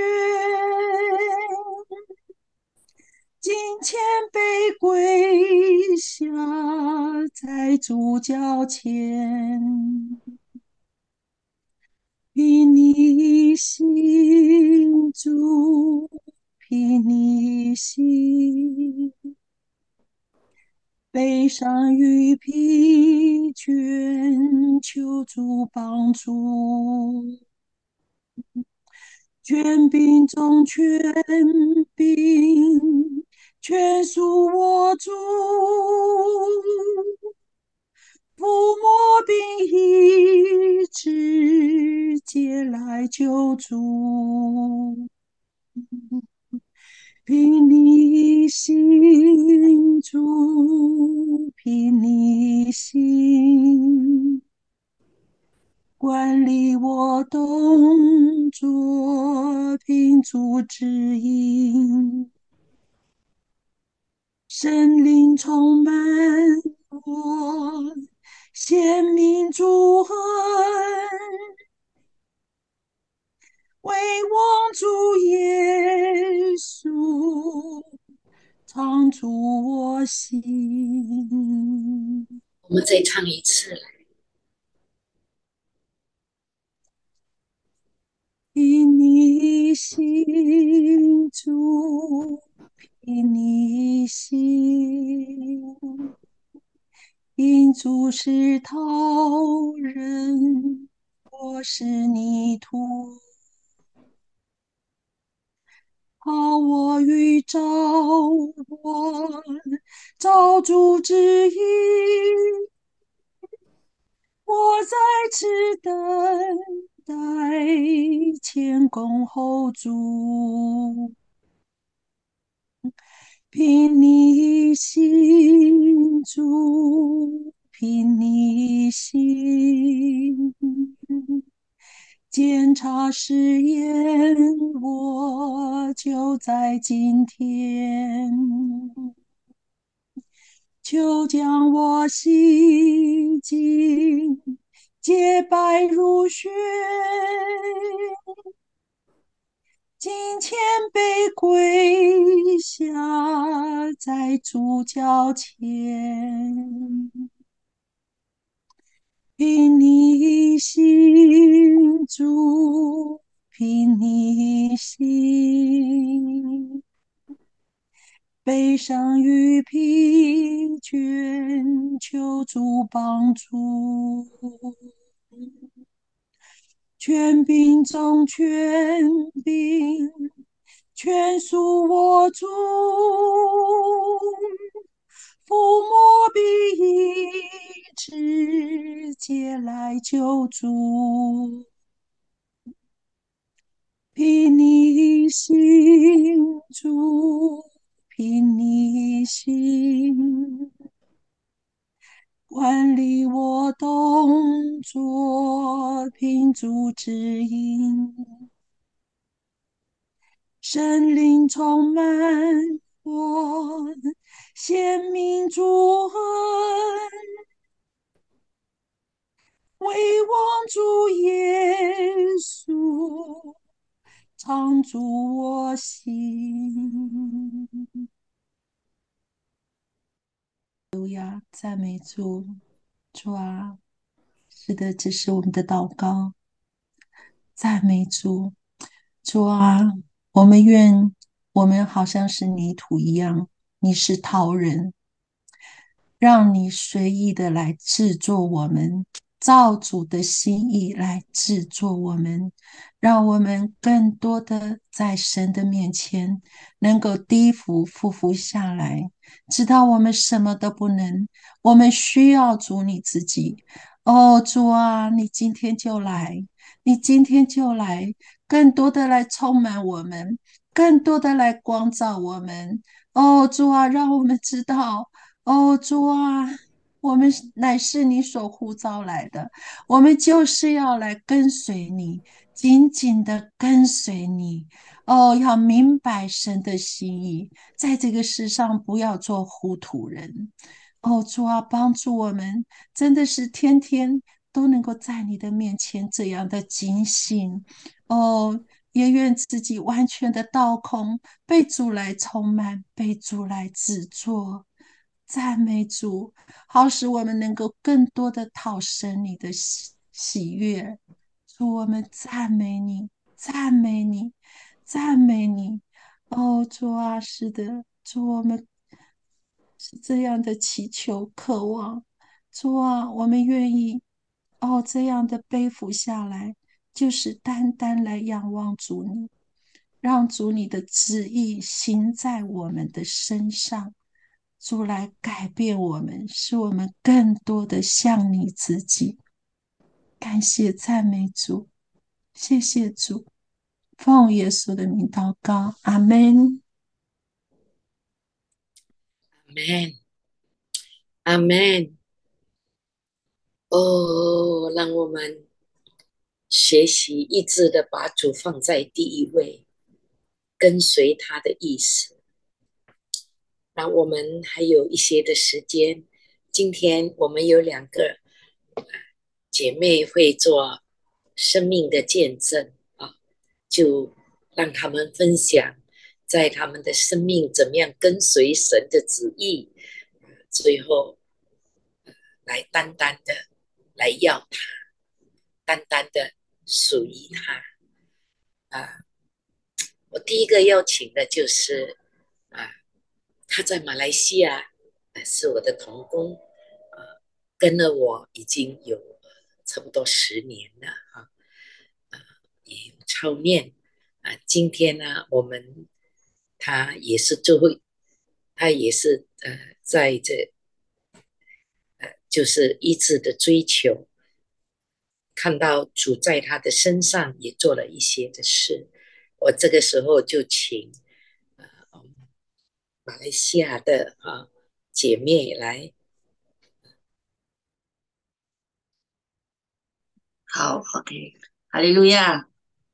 金钱被跪下在主脚前，凭你心，主，凭你心。悲伤与疲倦，求助帮助。权柄中权柄，全属我主。抚摸并医治，借来救助。凭你心，主，凭你心，管理我动作，凭主指引，神灵充满我，显明主恩，为望主耶稣，常驻我心。 我们再唱一次来。 凭你心，主，凭你心，因主是陶人，我是泥土，好我与造我，造主之意，我在此等待，前恭后主，凭你心，主，凭你心，检查试验我，就在今天。就将我洗净，洁白如雪，金钱被跪下在主脚前，凭你心，主，凭你心。悲伤与疲倦，求助帮助。权柄中权柄，全属我主。抚摸必医治，借来救助。凭你心，主，凭你心，管理我动作，凭主指神灵充满我，显明主恩，唯望主耶稣常驻我心。赞美主，主啊，是的，这是我们的祷告。赞美主，主啊，我们愿我们好像是泥土一样，你是陶人，让你随意的来制作我们，照主的心意来制作我们，让我们更多的在神的面前能够低俯下来，知道我们什么都不能，我们需要主你自己。哦，主啊，你今天就来，你今天就来，更多的来充满我们，更多的来光照我们。哦，主啊，让我们知道。哦，主啊，我们乃是你所呼召来的，我们就是要来跟随你，紧紧的跟随你。哦，要明白神的心意，在这个世上不要做糊涂人。哦，主啊，帮助我们，真的是天天都能够在你的面前这样的警醒。哦，也愿自己完全的倒空，被主来充满，被主来制作。赞美主，好使我们能够更多的讨神你的喜悦。主，我们赞美你，赞美你，赞美你。哦，主啊，是的，主，我们是这样的祈求、渴望。主啊，我们愿意这样的背负下来，就是单单来仰望主你，让主你的旨意行在我们的身上。主来改变我们，使我们更多的像你自己。感谢赞美主，谢谢主，奉耶稣的名祷告，阿门。 Amen, Amen。哦，让我们学习一致的把主放在第一位，跟随他的意思。那我们还有一些的时间，今天我们有两个姐妹会做生命的见证啊，就让他们分享在他们的生命怎么样跟随神的旨意，最后来单单的来要他，单单的属于他啊。我第一个邀请的就是啊，他在马来西亚是我的同工，跟了我已经有差不多10年了啊，也有操练今天呢，他也是最后，他也是在这就是一直的追求，看到主在他的身上也做了一些的事，我这个时候就请呃马来西亚的姐妹来。 好，OK，哈利路亚！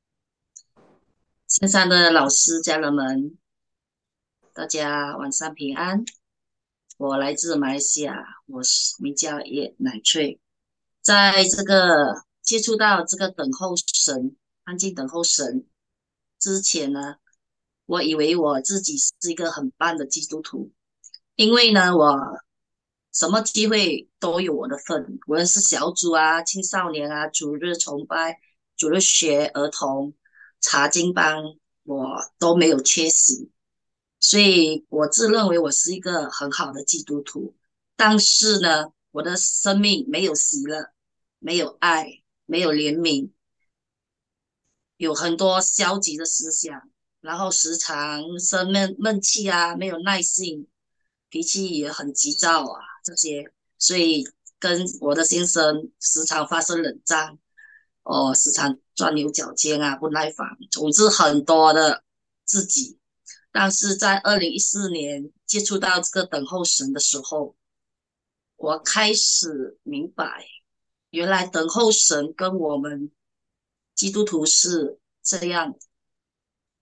线上的老师、家人们，大家晚上平安。我来自马来西亚，我是名叫叶乃翠。在这个接触到这个等候神、安静等候神之前呢，我以为我自己是一个很棒的基督徒，因为呢，我什么机会都有我的份，无论是小组啊、青少年啊、主日崇拜、主日学、儿童、查经班，我都没有缺席，所以我自认为我是一个很好的基督徒。但是呢，我的生命没有喜乐，没有爱，没有怜悯，有很多消极的思想，然后时常生闷气啊，没有耐性，脾气也很急躁啊，这些，所以跟我的先生时常发生冷战，时常钻牛角尖啊，不耐烦，总之很多的自己。但是在2014年接触到这个等候神的时候，我开始明白，原来等候神跟我们基督徒是这样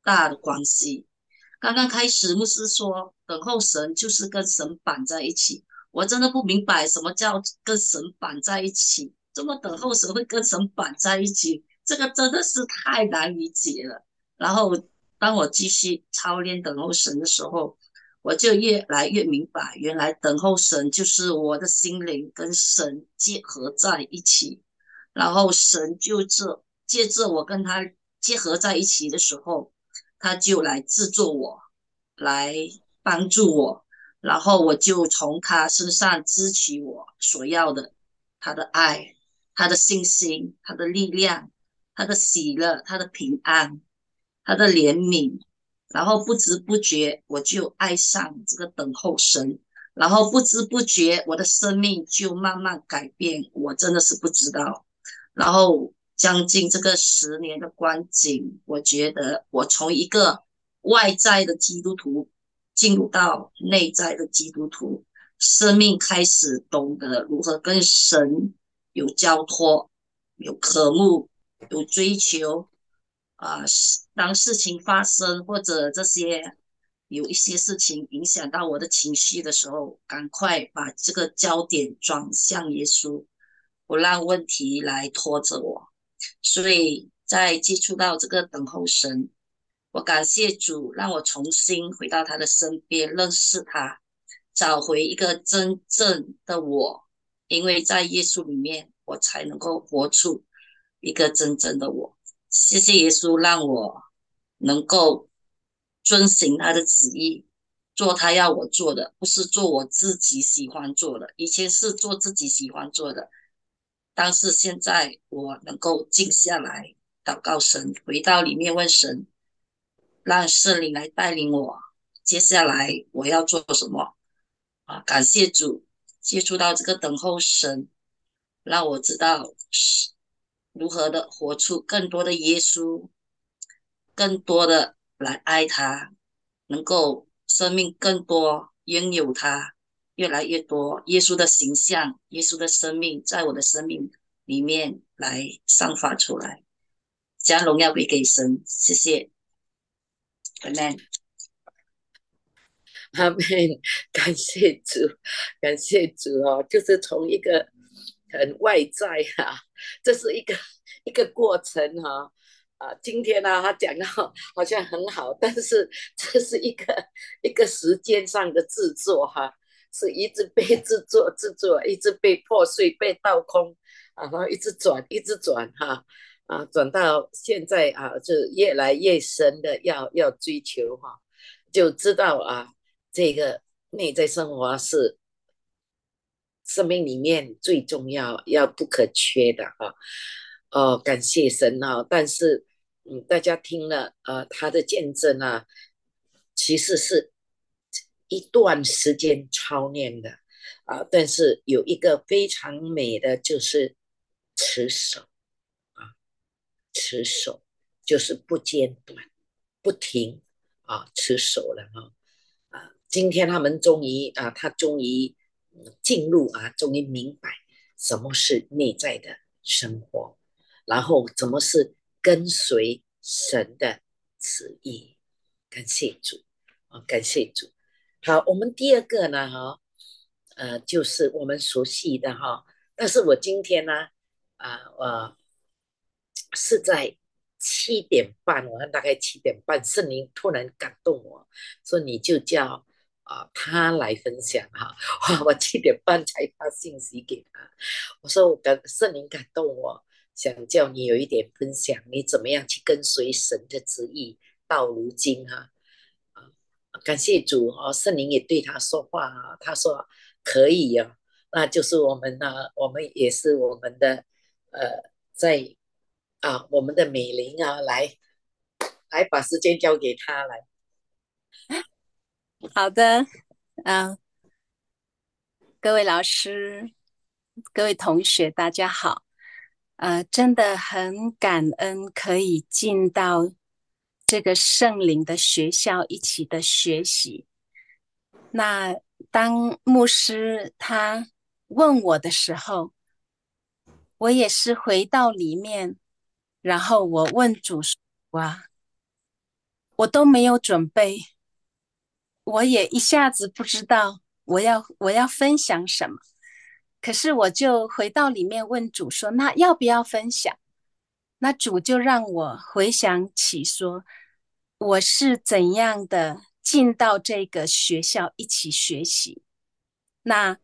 大的关系。刚刚开始，牧师说等候神就是跟神绑在一起，我真的不明白什么叫跟神绑在一起，怎么等候神会跟神绑在一起？这个真的是太难理解了。然后当我继续操练等候神的时候，我就越来越明白，原来等候神就是我的心灵跟神结合在一起，然后神就借着我跟他结合在一起的时候，他就来制作我，来帮助我，然后我就从他身上支取我所要的，他的爱，他的信心，他的力量，他的喜乐，他的平安，他的怜悯，然后不知不觉我就爱上这个等候神，然后不知不觉我的生命就慢慢改变，我真的是不知道。然后将近这个10年的光景，我觉得我从一个外在的基督徒进入到内在的基督徒，生命开始懂得如何跟神有交托、有渴慕、有追求。啊，当事情发生或者这些有一些事情影响到我的情绪的时候，赶快把这个焦点转向耶稣，不让问题来拖着我。所以在接触到这个等候神，我感谢主，让我重新回到他的身边，认识他，找回一个真正的我。因为在耶稣里面，我才能够活出一个真正的我。谢谢耶稣，让我能够遵行他的旨意，做他要我做的，不是做我自己喜欢做的。以前是做自己喜欢做的，但是现在我能够静下来，祷告神，回到里面问神，让圣灵来带领我。接下来我要做什么啊？感谢主，接触到这个等候神，让我知道如何的活出更多的耶稣，更多的来爱他，能够生命更多拥有他，越来越多耶稣的形象、耶稣的生命在我的生命里面来散发出来，将荣耀归给神。谢谢，Amen。 阿门，感谢主，感谢主哦，就是从一个很外在哈、这是一个过程哈、今天呢、他讲到好像很好，但是这是一个时间上的制作哈、是一直被制作，一直被破碎，被倒空然后一直转，一直转哈。转到现在就越来越深的要追求哈、就知道这个内在生活是生命里面最重要、要不可缺的感谢神但是大家听了他的见证其实是一段时间操练的但是有一个非常美的就是持守持守就是不间断、不停持守了今天他们终于他终于进入终于明白什么是内在的生活，然后怎么是跟随神的旨意。感谢主感谢主。好，我们第二个呢就是我们熟悉的但是我今天呢是在7点半，我看大概7点半，圣灵突然感动我说你就叫他来分享哇，我7点半才发信息给他，我说圣灵感动我，想叫你有一点分享，你怎么样去跟随神的旨意到如今感谢主圣灵也对他说话他说可以那就是我们也是我们的在我们的美玲来把时间交给他来。 好的，嗯、各位老师、各位同学，大家好。真的很感恩可以进到这个圣灵的学校一起的学习。那当牧师他问我的时候，我也是回到里面，然后我问主说我都没有准备，我也一下子不知道我要分享什么。可是我就回到里面问主说，那要不要分享？那主就让我回想起说，我是怎样的进到这个学校一起学习。那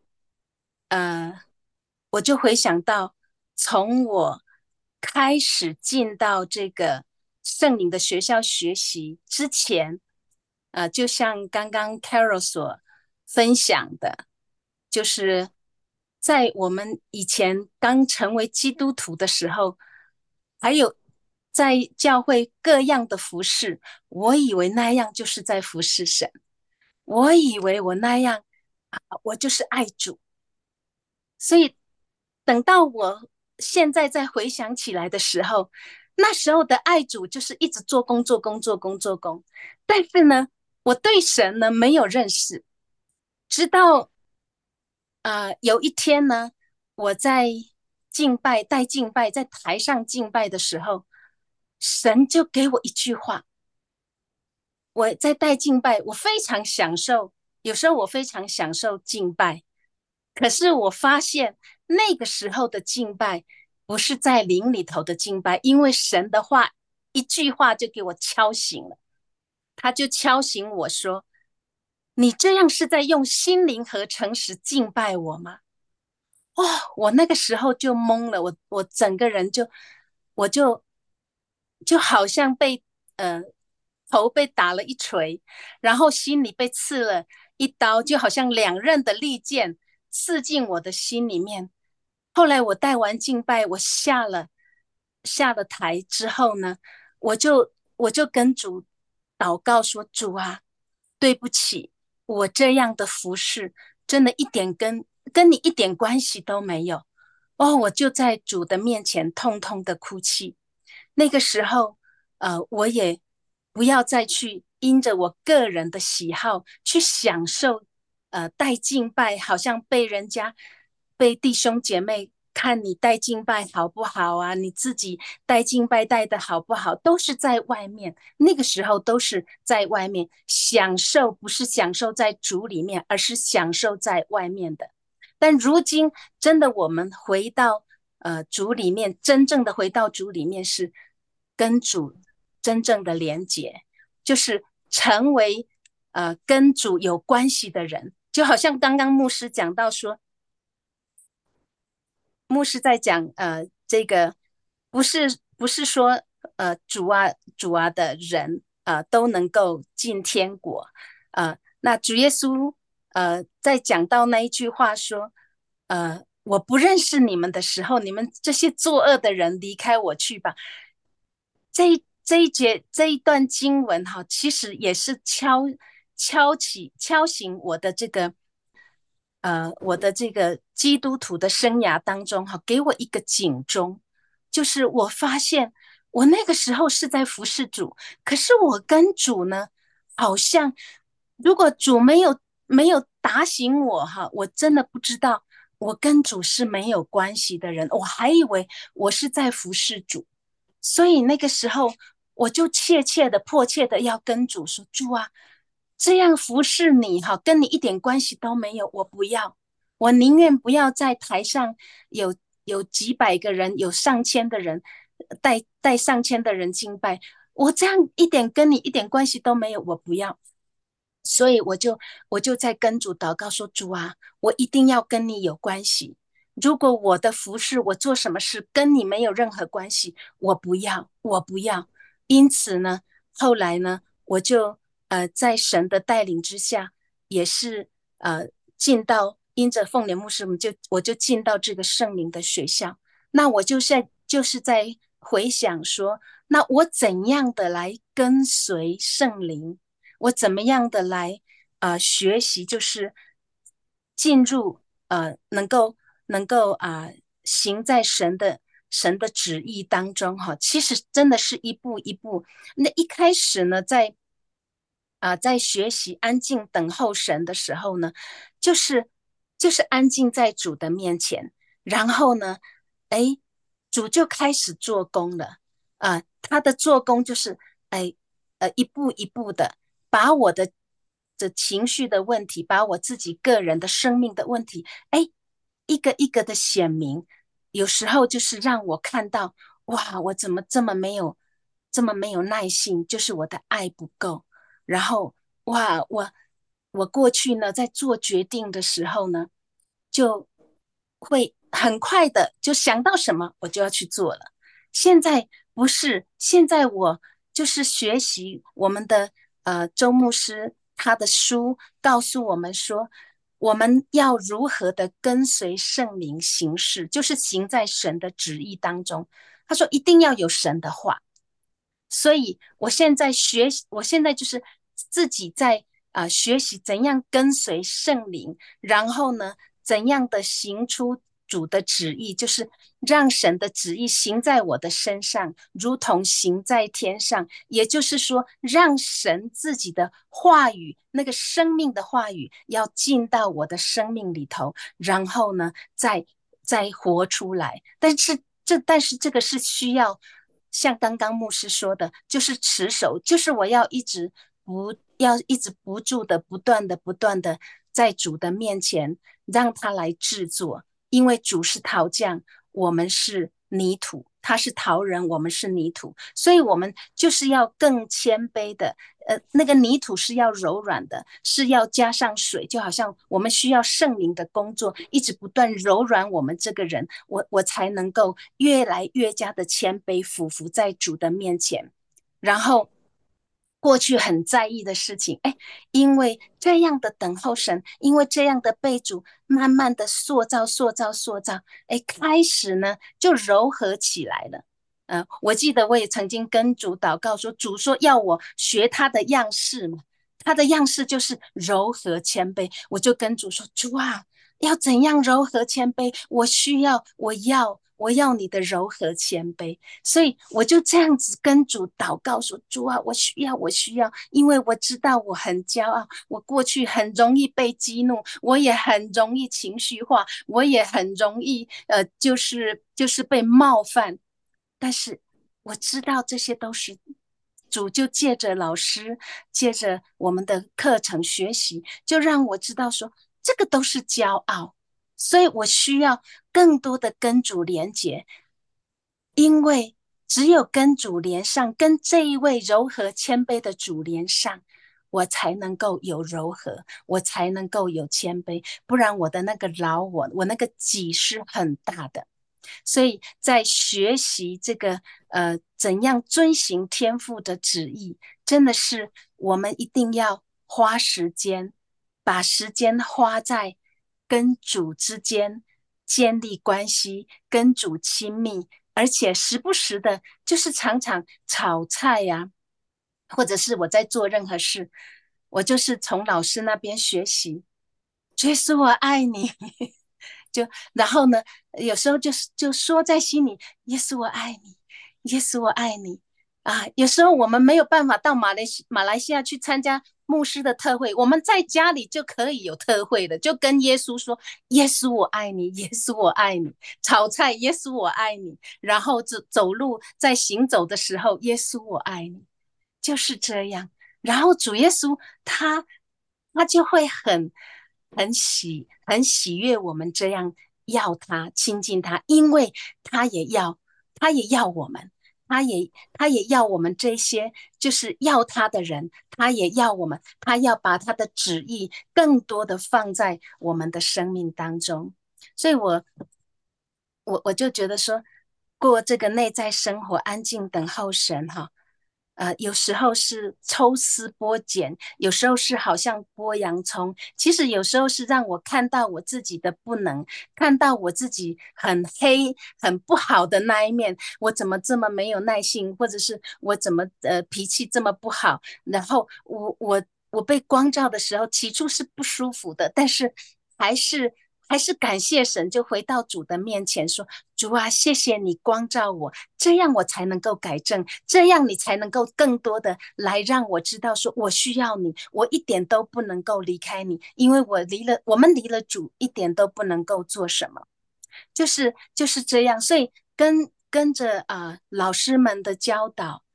我就回想到，从我开始进到这个圣灵的学校学习之前，就像刚刚 Carol 所分享的，就是在我们以前刚成为基督徒的时候，还有在教会各样的服侍，我以为那样就是在服侍神，我以为我那样我就是爱主。所以等到我现在再回想起来的时候，那时候的爱主就是一直做工做工做工做工，但是呢，我对神呢没有认识，直到有一天呢，我在敬拜带敬拜在台上敬拜的时候，神就给我一句话。我在带敬拜，我非常享受，有时候我非常享受敬拜，可是我发现那个时候的敬拜不是在灵里头的敬拜，因为神的话一句话就给我敲醒了，他就敲醒我说：“你这样是在用心灵和诚实敬拜我吗？”哦，我那个时候就懵了，我整个人我就好像被呃头被打了一锤，然后心里被刺了一刀，就好像两刃的利剑刺进我的心里面。后来我带完敬拜，我下了台之后呢，我就跟主祷告说：主啊，对不起，我这样的服侍真的一点跟你一点关系都没有。哦，我就在主的面前痛痛的哭泣。那个时候，我也不要再去因着我个人的喜好去享受，带敬拜，好像被弟兄姐妹看你带敬拜好不好啊？你自己带敬拜带的好不好？都是在外面，那个时候都是在外面享受，不是享受在主里面，而是享受在外面的。但如今真的，我们回到主里面，真正的回到主里面是跟主真正的连结，就是成为跟主有关系的人。就好像刚刚牧师讲到说，牧师在讲这个不是说主啊的人都能够进天国那主耶稣在讲到那一句话说我不认识你们的时候，你们这些作恶的人离开我去吧。这一段经文哈，其实也是敲醒我的这个基督徒的生涯当中哈，给我一个警钟，就是我发现我那个时候是在服侍主，可是我跟主呢，好像如果主没有打醒我哈，我真的不知道我跟主是没有关系的人，我还以为我是在服侍主。所以那个时候，我就切切的、迫切的要跟主说：主啊，这样服侍你哈，跟你一点关系都没有，我不要，我宁愿不要在台上有有几百个人、有上千的人带上千的人敬拜，我这样一点跟你一点关系都没有，我不要。所以我就在跟主祷告说：主啊，我一定要跟你有关系。如果我的服侍，我做什么事跟你没有任何关系，我不要，我不要。因此呢，后来呢，我就在神的带领之下，也是进到因着凤莲牧师，我就进到这个圣灵的学校。那我就是在回想说，那我怎样的来跟随圣灵？我怎么样的来学习，就是进入能够行在神的旨意当中哈。其实真的是一步一步。那一开始呢，在学习安静等候神的时候呢，就是安静在主的面前，然后呢，哎，主就开始做工了他的做工就是哎。 一步一步的把我的情绪的问题，把我自己个人的生命的问题，一个一个的显明。有时候就是让我看到，哇，我怎么这么没有耐性，就是我的爱不够。然后哇，我过去呢，在做决定的时候呢，就会很快的就想到什么，我就要去做了。现在不是，现在我就是学习我们的周牧师他的书，告诉我们说，我们要如何的跟随圣灵行事，就是行在神的旨意当中。他说一定要有神的话，所以我现在就是自己在学习怎样跟随圣灵，然后呢，怎样的行出主的旨意，就是让神的旨意行在我的身上，如同行在天上。也就是说，让神自己的话语，那个生命的话语，要进到我的生命里头，然后呢，再活出来。但是这个是需要像刚刚牧师说的，就是持守，就是我要一直不住的、不断的在主的面前让他来制作，因为主是陶匠，我们是泥土，他是陶人，我们是泥土，所以我们就是要更谦卑的。那个泥土是要柔软的，是要加上水，就好像我们需要圣灵的工作，一直不断柔软我们这个人，我才能够越来越加的谦卑，俯伏在主的面前。然后过去很在意的事情，因为这样的等候神，因为这样的被主慢慢的塑造，开始呢就柔和起来了。我记得我也曾经跟主祷告说，主说要我学他的样式嘛，他的样式就是柔和谦卑。我就跟主说，主啊，要怎样柔和谦卑？我要你的柔和谦卑。所以我就这样子跟主祷告说，主啊，我需要，因为我知道我很骄傲，我过去很容易被激怒，我也很容易情绪化，我也很容易就是被冒犯。但是我知道这些都是主，就借着老师，借着我们的课程学习，就让我知道说这个都是骄傲，所以我需要更多的跟主连结，因为只有跟主连上，跟这一位柔和谦卑的主连上，我才能够有柔和，我才能够有谦卑，不然我的那个我那个己是很大的。所以在学习这个怎样遵行天父的旨意，真的是我们一定要花时间，把时间花在跟主之间建立关系，跟主亲密，而且时不时的，就是常常炒菜呀、或者是我在做任何事，我就是从老师那边学习，耶稣我爱你，然后呢，有时候就说在心里，耶稣我爱你，耶稣我爱你啊。有时候我们没有办法到马来西亚去参加牧师的特会，我们在家里就可以有特会的，就跟耶稣说，耶稣我爱你，耶稣我爱你。炒菜，耶稣我爱你。然后走路在行走的时候，耶稣我爱你，就是这样。然后主耶稣他就会很喜悦我们这样要他亲近他，因为他也要我们，他也要我们这些就是要他的人，他也要我们，他要把他的旨意更多的放在我们的生命当中。所以我就觉得说，过这个内在生活，安静等候神哈。有时候是抽丝剥茧，有时候是好像剥洋葱，其实有时候是让我看到我自己的不能，看到我自己很黑、很不好的那一面，我怎么这么没有耐性，或者是我怎么脾气这么不好，然后我被光照的时候，起初是不舒服的，但是还是还是感谢神，就回到主的面前说：主啊，谢谢你光照我，这样我才能够改正，这样你才能够更多的来让我知道说我需要你，我一点都不能够离开你，因为我们离了主一点都不能够做什么，就是这样。所以跟着老师们的教导，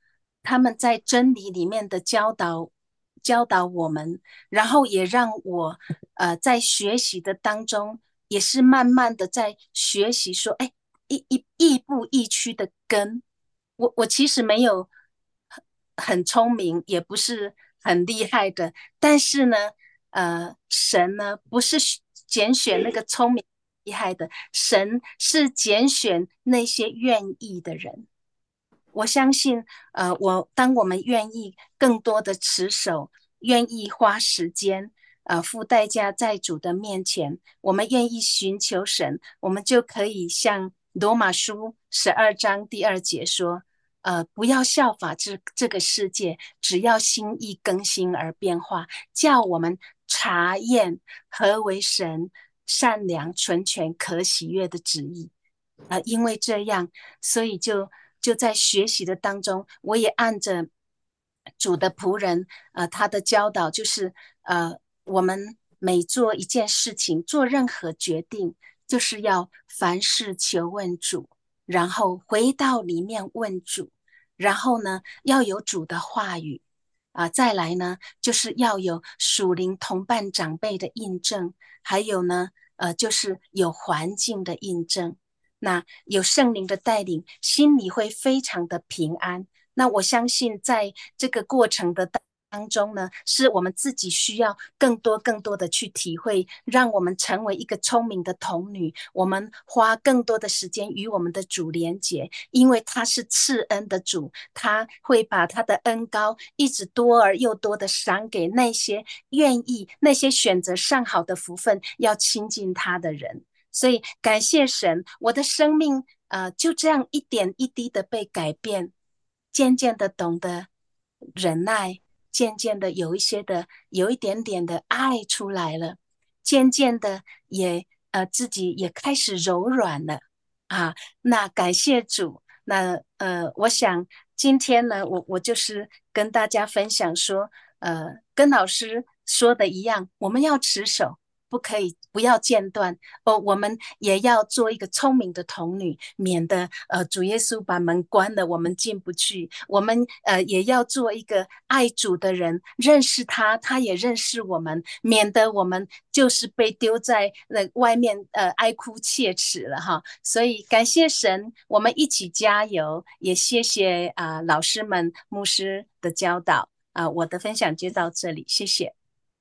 他们在真理里面的教导我们，然后也让我在学习的当中，也是慢慢的在学习说，哎，亦步亦趋的跟。我其实没有很聪明，也不是很厉害的，但是呢，神呢不是拣选那个聪明厉害的，神是拣选那些愿意的人。我相信，当我们愿意更多的持守，愿意花时间，付代价在主的面前，我们愿意寻求神，我们就可以像罗马书12章第2节说，不要效法这个世界，只要心意更新而变化，叫我们查验何为神善良、纯全、可喜悦的旨意。因为这样，所以就在学习的当中，我也按着主的仆人他的教导，就是我们每做一件事情，做任何决定，就是要凡事求问主，然后回到里面问主，然后呢要有主的话语再来呢就是要有属灵同伴长辈的印证，还有呢就是有环境的印证。那有圣灵的带领，心里会非常的平安。那我相信在这个过程的当中呢，是我们自己需要更多的去体会，让我们成为一个聪明的童女，我们花更多的时间与我们的主连结，因为他是赐恩的主，他会把他的恩膏一直多而又多的赏给那些愿意、那些选择上好的福分，要亲近他的人。所以感谢神，我的生命就这样一点一滴的被改变，渐渐的懂得忍耐，渐渐的有一点点的爱出来了，渐渐的也自己也开始柔软了那感谢主，那我想今天呢，我就是跟大家分享说，跟老师说的一样，我们要持守。不要间断我们也要做一个聪明的童女，免得主耶稣把门关了，我们进不去。我们也要做一个爱主的人，认识他，他也认识我们，免得我们就是被丢在外面哀哭切齿了哈。所以感谢神，我们一起加油，也谢谢老师们、牧师的教导我的分享就到这里，谢谢。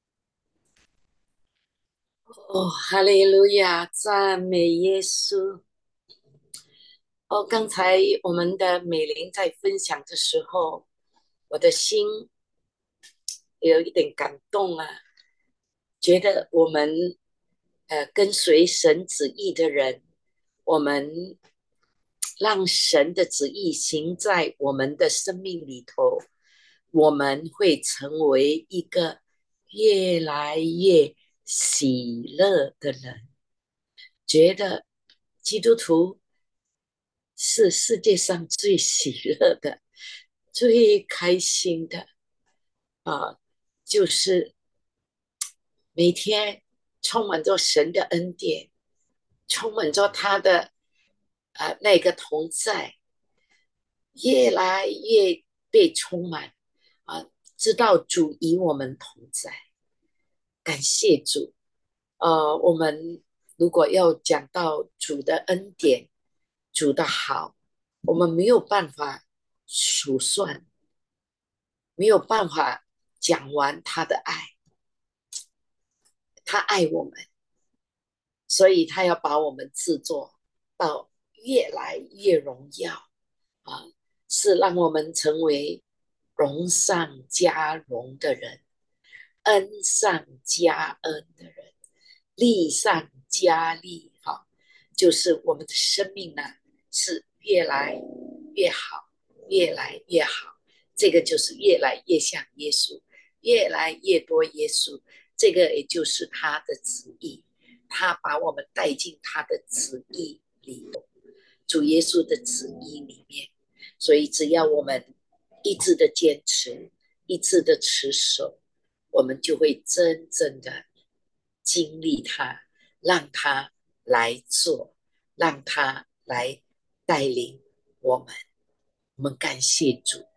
哦，哈利路亚，赞美耶稣。哦，刚才我们的美玲在分享的时候，我的心有一点感动觉得我们跟随神旨意的人，我们让神的旨意行在我们的生命里头，我们会成为一个越来越喜乐的人。觉得基督徒是世界上最喜乐的、最开心的就是每天充满着神的恩典，充满着他的那个同在，越来越被充满知道主与我们同在，感谢主。我们如果要讲到主的恩典、主的好，我们没有办法数算，没有办法讲完他的爱。他爱我们，所以他要把我们制作到越来越荣耀是让我们成为荣上加荣的人，恩上加恩的人，利上加利就是我们的生命呢是越来越好，越来越好。这个就是越来越像耶稣，越来越多耶稣。这个也就是他的旨意，他把我们带进他的旨意里，主耶稣的旨意里面。所以只要我们一直的坚持，一直的持守，我们就会真正的经历他，让他来做，让他来带领我们。我们感谢主，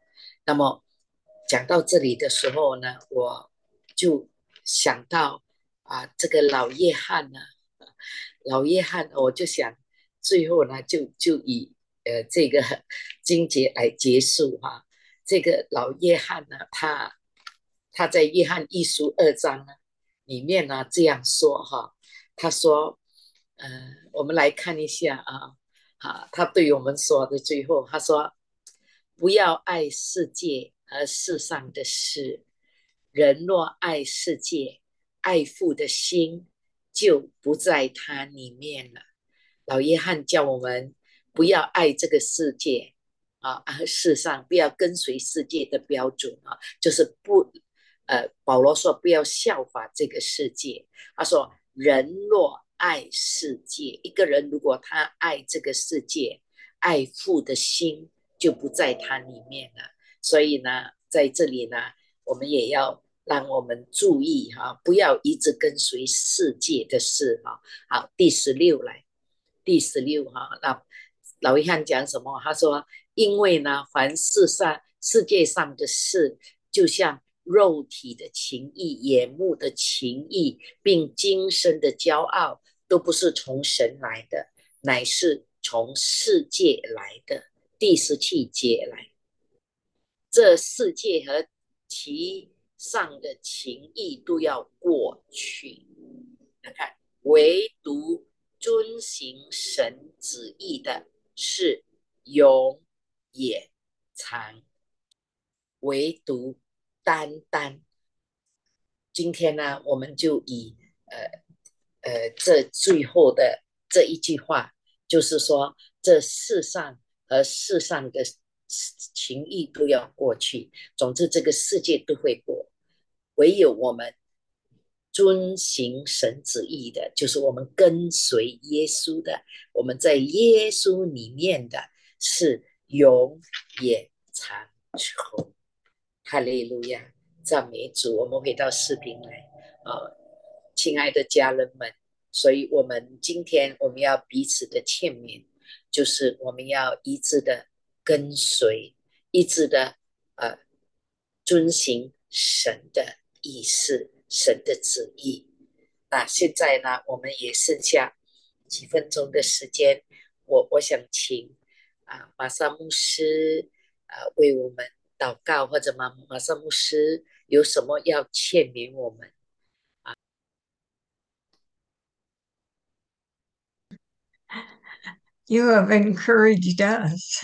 那么讲到这里的时候呢，我就想到这个老约翰呢，老约翰，我就想最后呢，就以这个经节来结束哈。这个老约翰呢，他在约翰一书2章呢里面呢这样说哈，他说，我们来看一下他对我们说的最后，他说，不要爱世界和世上的事，人若爱世界，爱父的心就不在他里面了。老约翰叫我们不要爱这个世界世上不要跟随世界的标准就是不保罗说不要效法这个世界。他说人若爱世界，一个人如果他爱这个世界，爱父的心就不在他里面了。所以呢，在这里呢，我们也要让我们注意不要一直跟随世界的事好，第16来，第16那老约翰讲什么？他说，因为呢，凡世界上的事，就像肉体的情意、眼目的情意，并今生的骄傲，都不是从神来的，乃是从世界来的。第17节来，这世界和其上的情意都要过去。看，唯独遵行神旨意的是永远长，唯独单单。今天呢，我们就以这最后的这一句话，就是说，这世上和世上的情谊都要过去。总之，这个世界都会过，唯有我们遵行神旨意的，就是我们跟随耶稣的，我们在耶稣里面的是永远长存。哈利路亚，赞美主！我们回到视频来亲爱的家人们，所以我们今天我们要彼此的劝勉，就是我们要一致的跟随，一致的遵行神的意思，神的旨意。那现在呢，我们也剩下几分钟的时间，我想请玛莎牧师为我们祷告，或者玛莎牧师有什么要劝勉我们 You have encouraged us.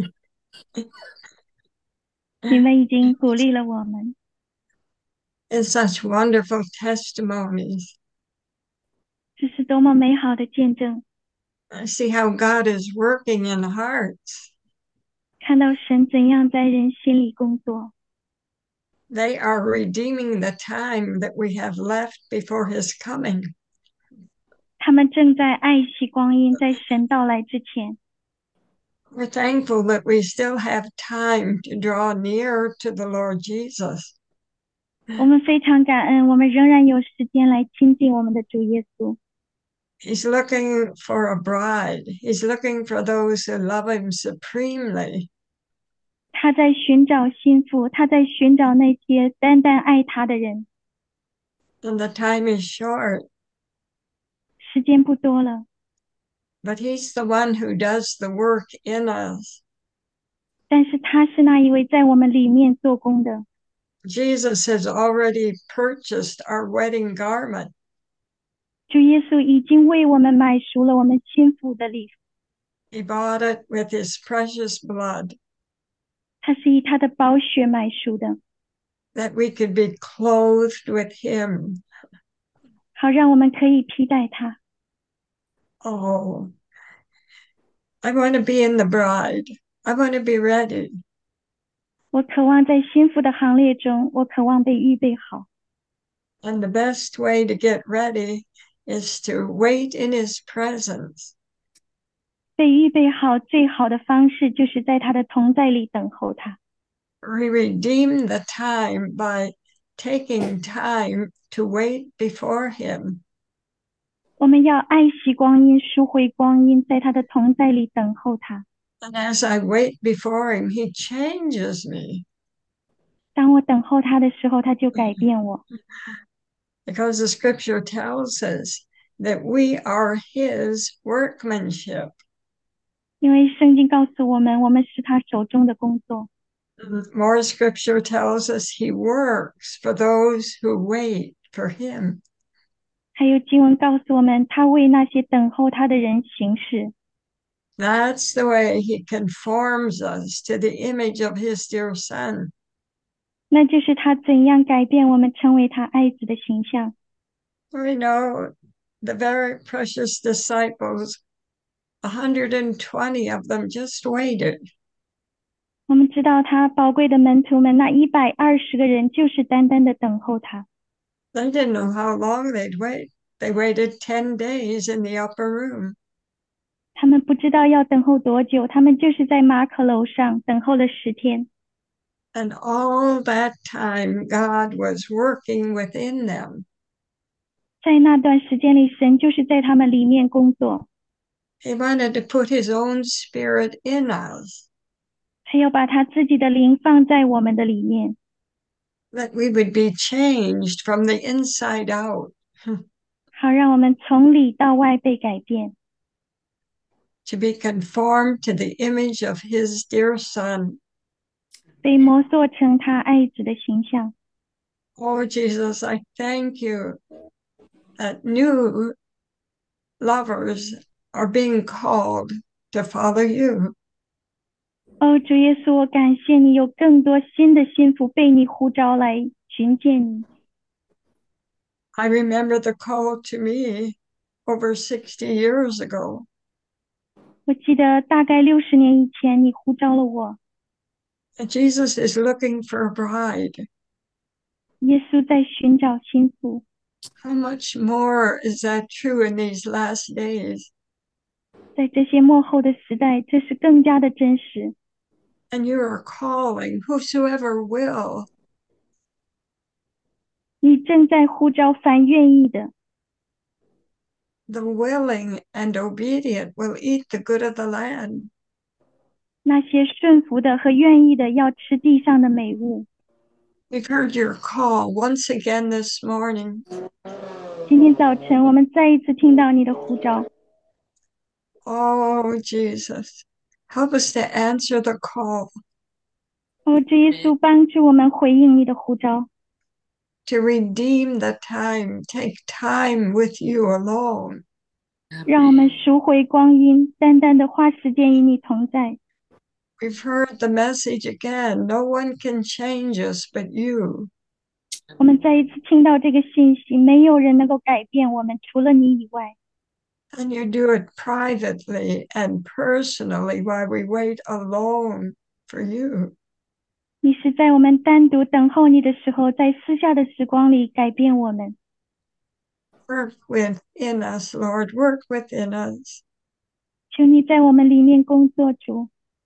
你们已经鼓励了我们。 And such wonderful testimonies. 这是多么美好的见证。 I see how God is working in hearts. 看到神怎样在人心里工作。 They are redeeming the time that we have left before His coming. 他们正在爱惜光阴，在神到来之前。 We're thankful that we still have time to draw near to the Lord Jesus. 我们非常感恩，我们仍然有时间来亲近我们的主耶稣。 He's looking for a bride. He's looking for those who love Him supremely. 他在寻找心腹，他在寻找那些单单爱他的人。 And the time is short. 时间不多了。 But He's the one who does the work in us. 但是他是那一位在我们里面做工的。 Jesus has already purchased our wedding garment. 主耶稣已经为我们买赎了我们心腹的礼服。 He bought it with His precious blood. 他是以他的宝血买赎的。 That we could be clothed with Him. 好让我们可以披戴他。 Oh, I want to be in the bride. I want to be ready. 我渴望在心腹的行列中，我渴望被预备好。 And the best way to get ready is to wait in His presence. 被预备好最好的方式就是在他的同在里等候他。 We redeem the time by taking time to wait before Him. 我们要爱惜光阴，赎回光阴，在他的同在里等候他。 And as I wait before Him, He changes me. 当我等候他的时候，他就改变我。 Because the scripture tells us that we are his workmanship. 因为圣经告诉我们，我们是他手中的工作。 More scripture tells us he works for those who wait for him. 还有经文告诉我们，他为那些等候他的人行事。 That's the way he conforms us to the image of his dear son. 那就是他怎样改变我们，成为他爱子的形象。 We know the very precious disciples, 120 of them just waited. 我们知道他宝贵的门徒们，那120个人就是单单的等候他。 They didn't know how long they'd wait. They waited 10 days in the upper room. 他们不知道要等候多久，他们就是在马可楼上等候了10天。 And all that time, God was working within them. 在那段时间里，神就是在他们里面工作。 He wanted to put his own spirit in us, 他要把他自己的灵放在我们的里面， that we would be changed from the inside out, 好让我们从里到外被改变， to be conformed to the image of his dear son. 被模塑成他爱子的形象。 Oh, Jesus, I thank you that new lovers are being called to follow you. 哦，主耶稣，我感谢你，有更多新的幸福被你呼召来寻见你。 I remember the call to me over 60 years ago. 我记得大概60年以前，你呼召了我。 And Jesus is looking for a bride. 耶稣在寻找心腹， How much more is that true in these last days? 在这些末后的时代，这是更加的真实。 And you are calling whosoever will. 你正在呼召凡愿意的， The willing and obedient will eat the good of the land. 那些顺服的和愿意的要吃地上的美物。 We've heard your call once again this morning. 今天早晨，我们再一次听到你的呼召。 Oh, Jesus, help us to answer the call, 哦，主耶稣，帮助我们回应你的呼召， to redeem the time, take time with you alone. 让我们赎回光阴，单单的花时间与你同在。 We've heard the message again. No one can change us but you. 我们再一次听到这个信息，没有人能够改变我们，除了你以外。 And you do it privately and personally while we wait alone for you. 你是在我们单独等候你的时候，在私下的时光里改变我们。 Work within us, Lord. Work within us. 求你在我们里面工作，主，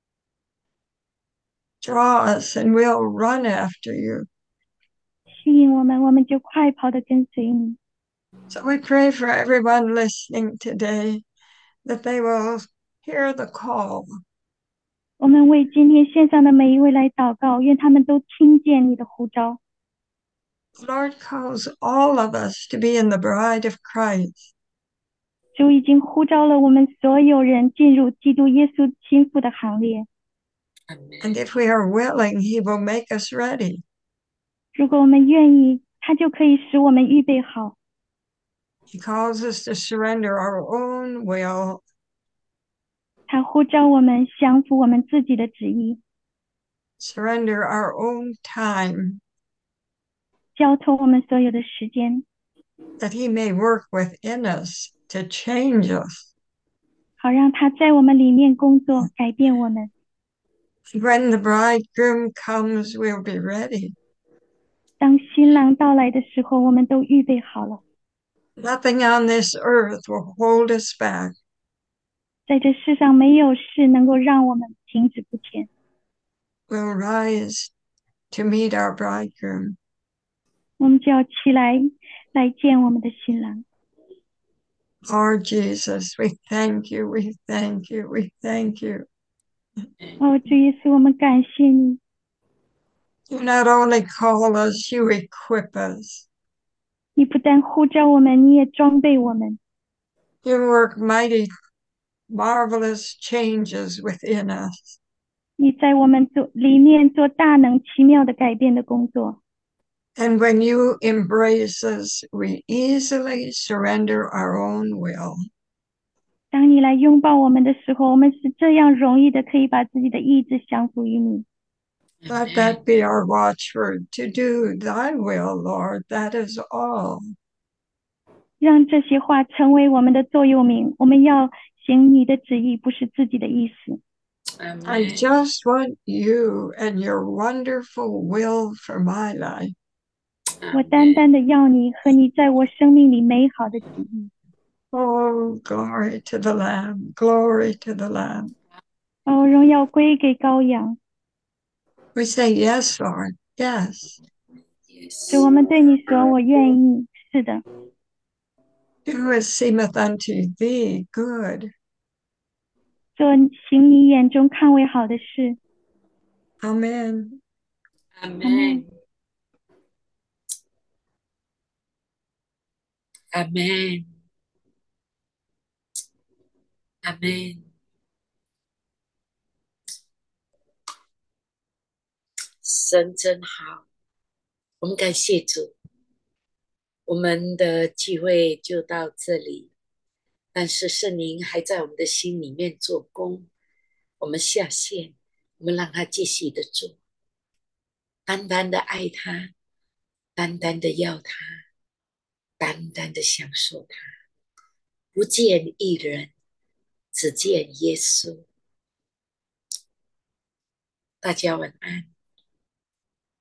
Draw us and we'll run after you. 吸引我们，我们就快跑的跟随你。 So we pray for everyone listening today that they will hear the call, 我们为今天线上的每一位来祷告，愿他们都听见你的呼召。 The Lord calls all of us to be in the bride of Christ. 主已经呼召了我们所有人进入基督耶稣心腹的行列。 And if we are willing, He will make us ready. 如果我们愿意，他就可以使我们预备好。 He calls us to surrender our own will, 他呼召我们降服我们自己的旨意， surrender our own time, 交托我们所有的时间， that He may work within us to change us. 好让他在我们里面工作，改变我们。 When the bridegroom comes, we'll be ready. 当新郎到来的时候，我们都预备好了。 Nothing on this earth will hold us back. 在这世上，没有事能够让我们停止不前。 We'll rise to meet our bridegroom. 我们就要起来，来见我们的新郎。 Lord Jesus, we thank you, we thank you, we thank you. 哦，主耶稣，我们感谢你。 You not only call us, you equip us. 你不但呼召我们，你也装备我们。 You work mighty, marvelous changes within us. 你在我们里面做大能奇妙的改变的工作。 And when you embrace us, we easily surrender our own will. 当你来拥抱我们的时候，我们是这样容易的可以把自己的意志降服于你。 Let that be our watchword, to do thy will, Lord, that is all. 让这些话成为我们的座右铭，我们要行你的旨意，不是自己的意思。 I just want you and your wonderful will for my life. 我单单的要你和你在我生命里美好的旨意。 Oh, glory to the Lamb, glory to the Lamb. 哦，荣耀归给羔羊。 We say, yes, Lord, yes. 主，我们对你说，我愿意。是的， Do as seemeth unto thee good. 做行你眼中看为好的事。 Amen. Amen. Amen. Amen. 神真好，我们感谢主。我们的聚会就到这里，但是圣灵还在我们的心里面做工。我们下线，我们让他继续的做，单单的爱他，单单的要他，单单的享受他。不见一人，只见耶稣。大家晚安。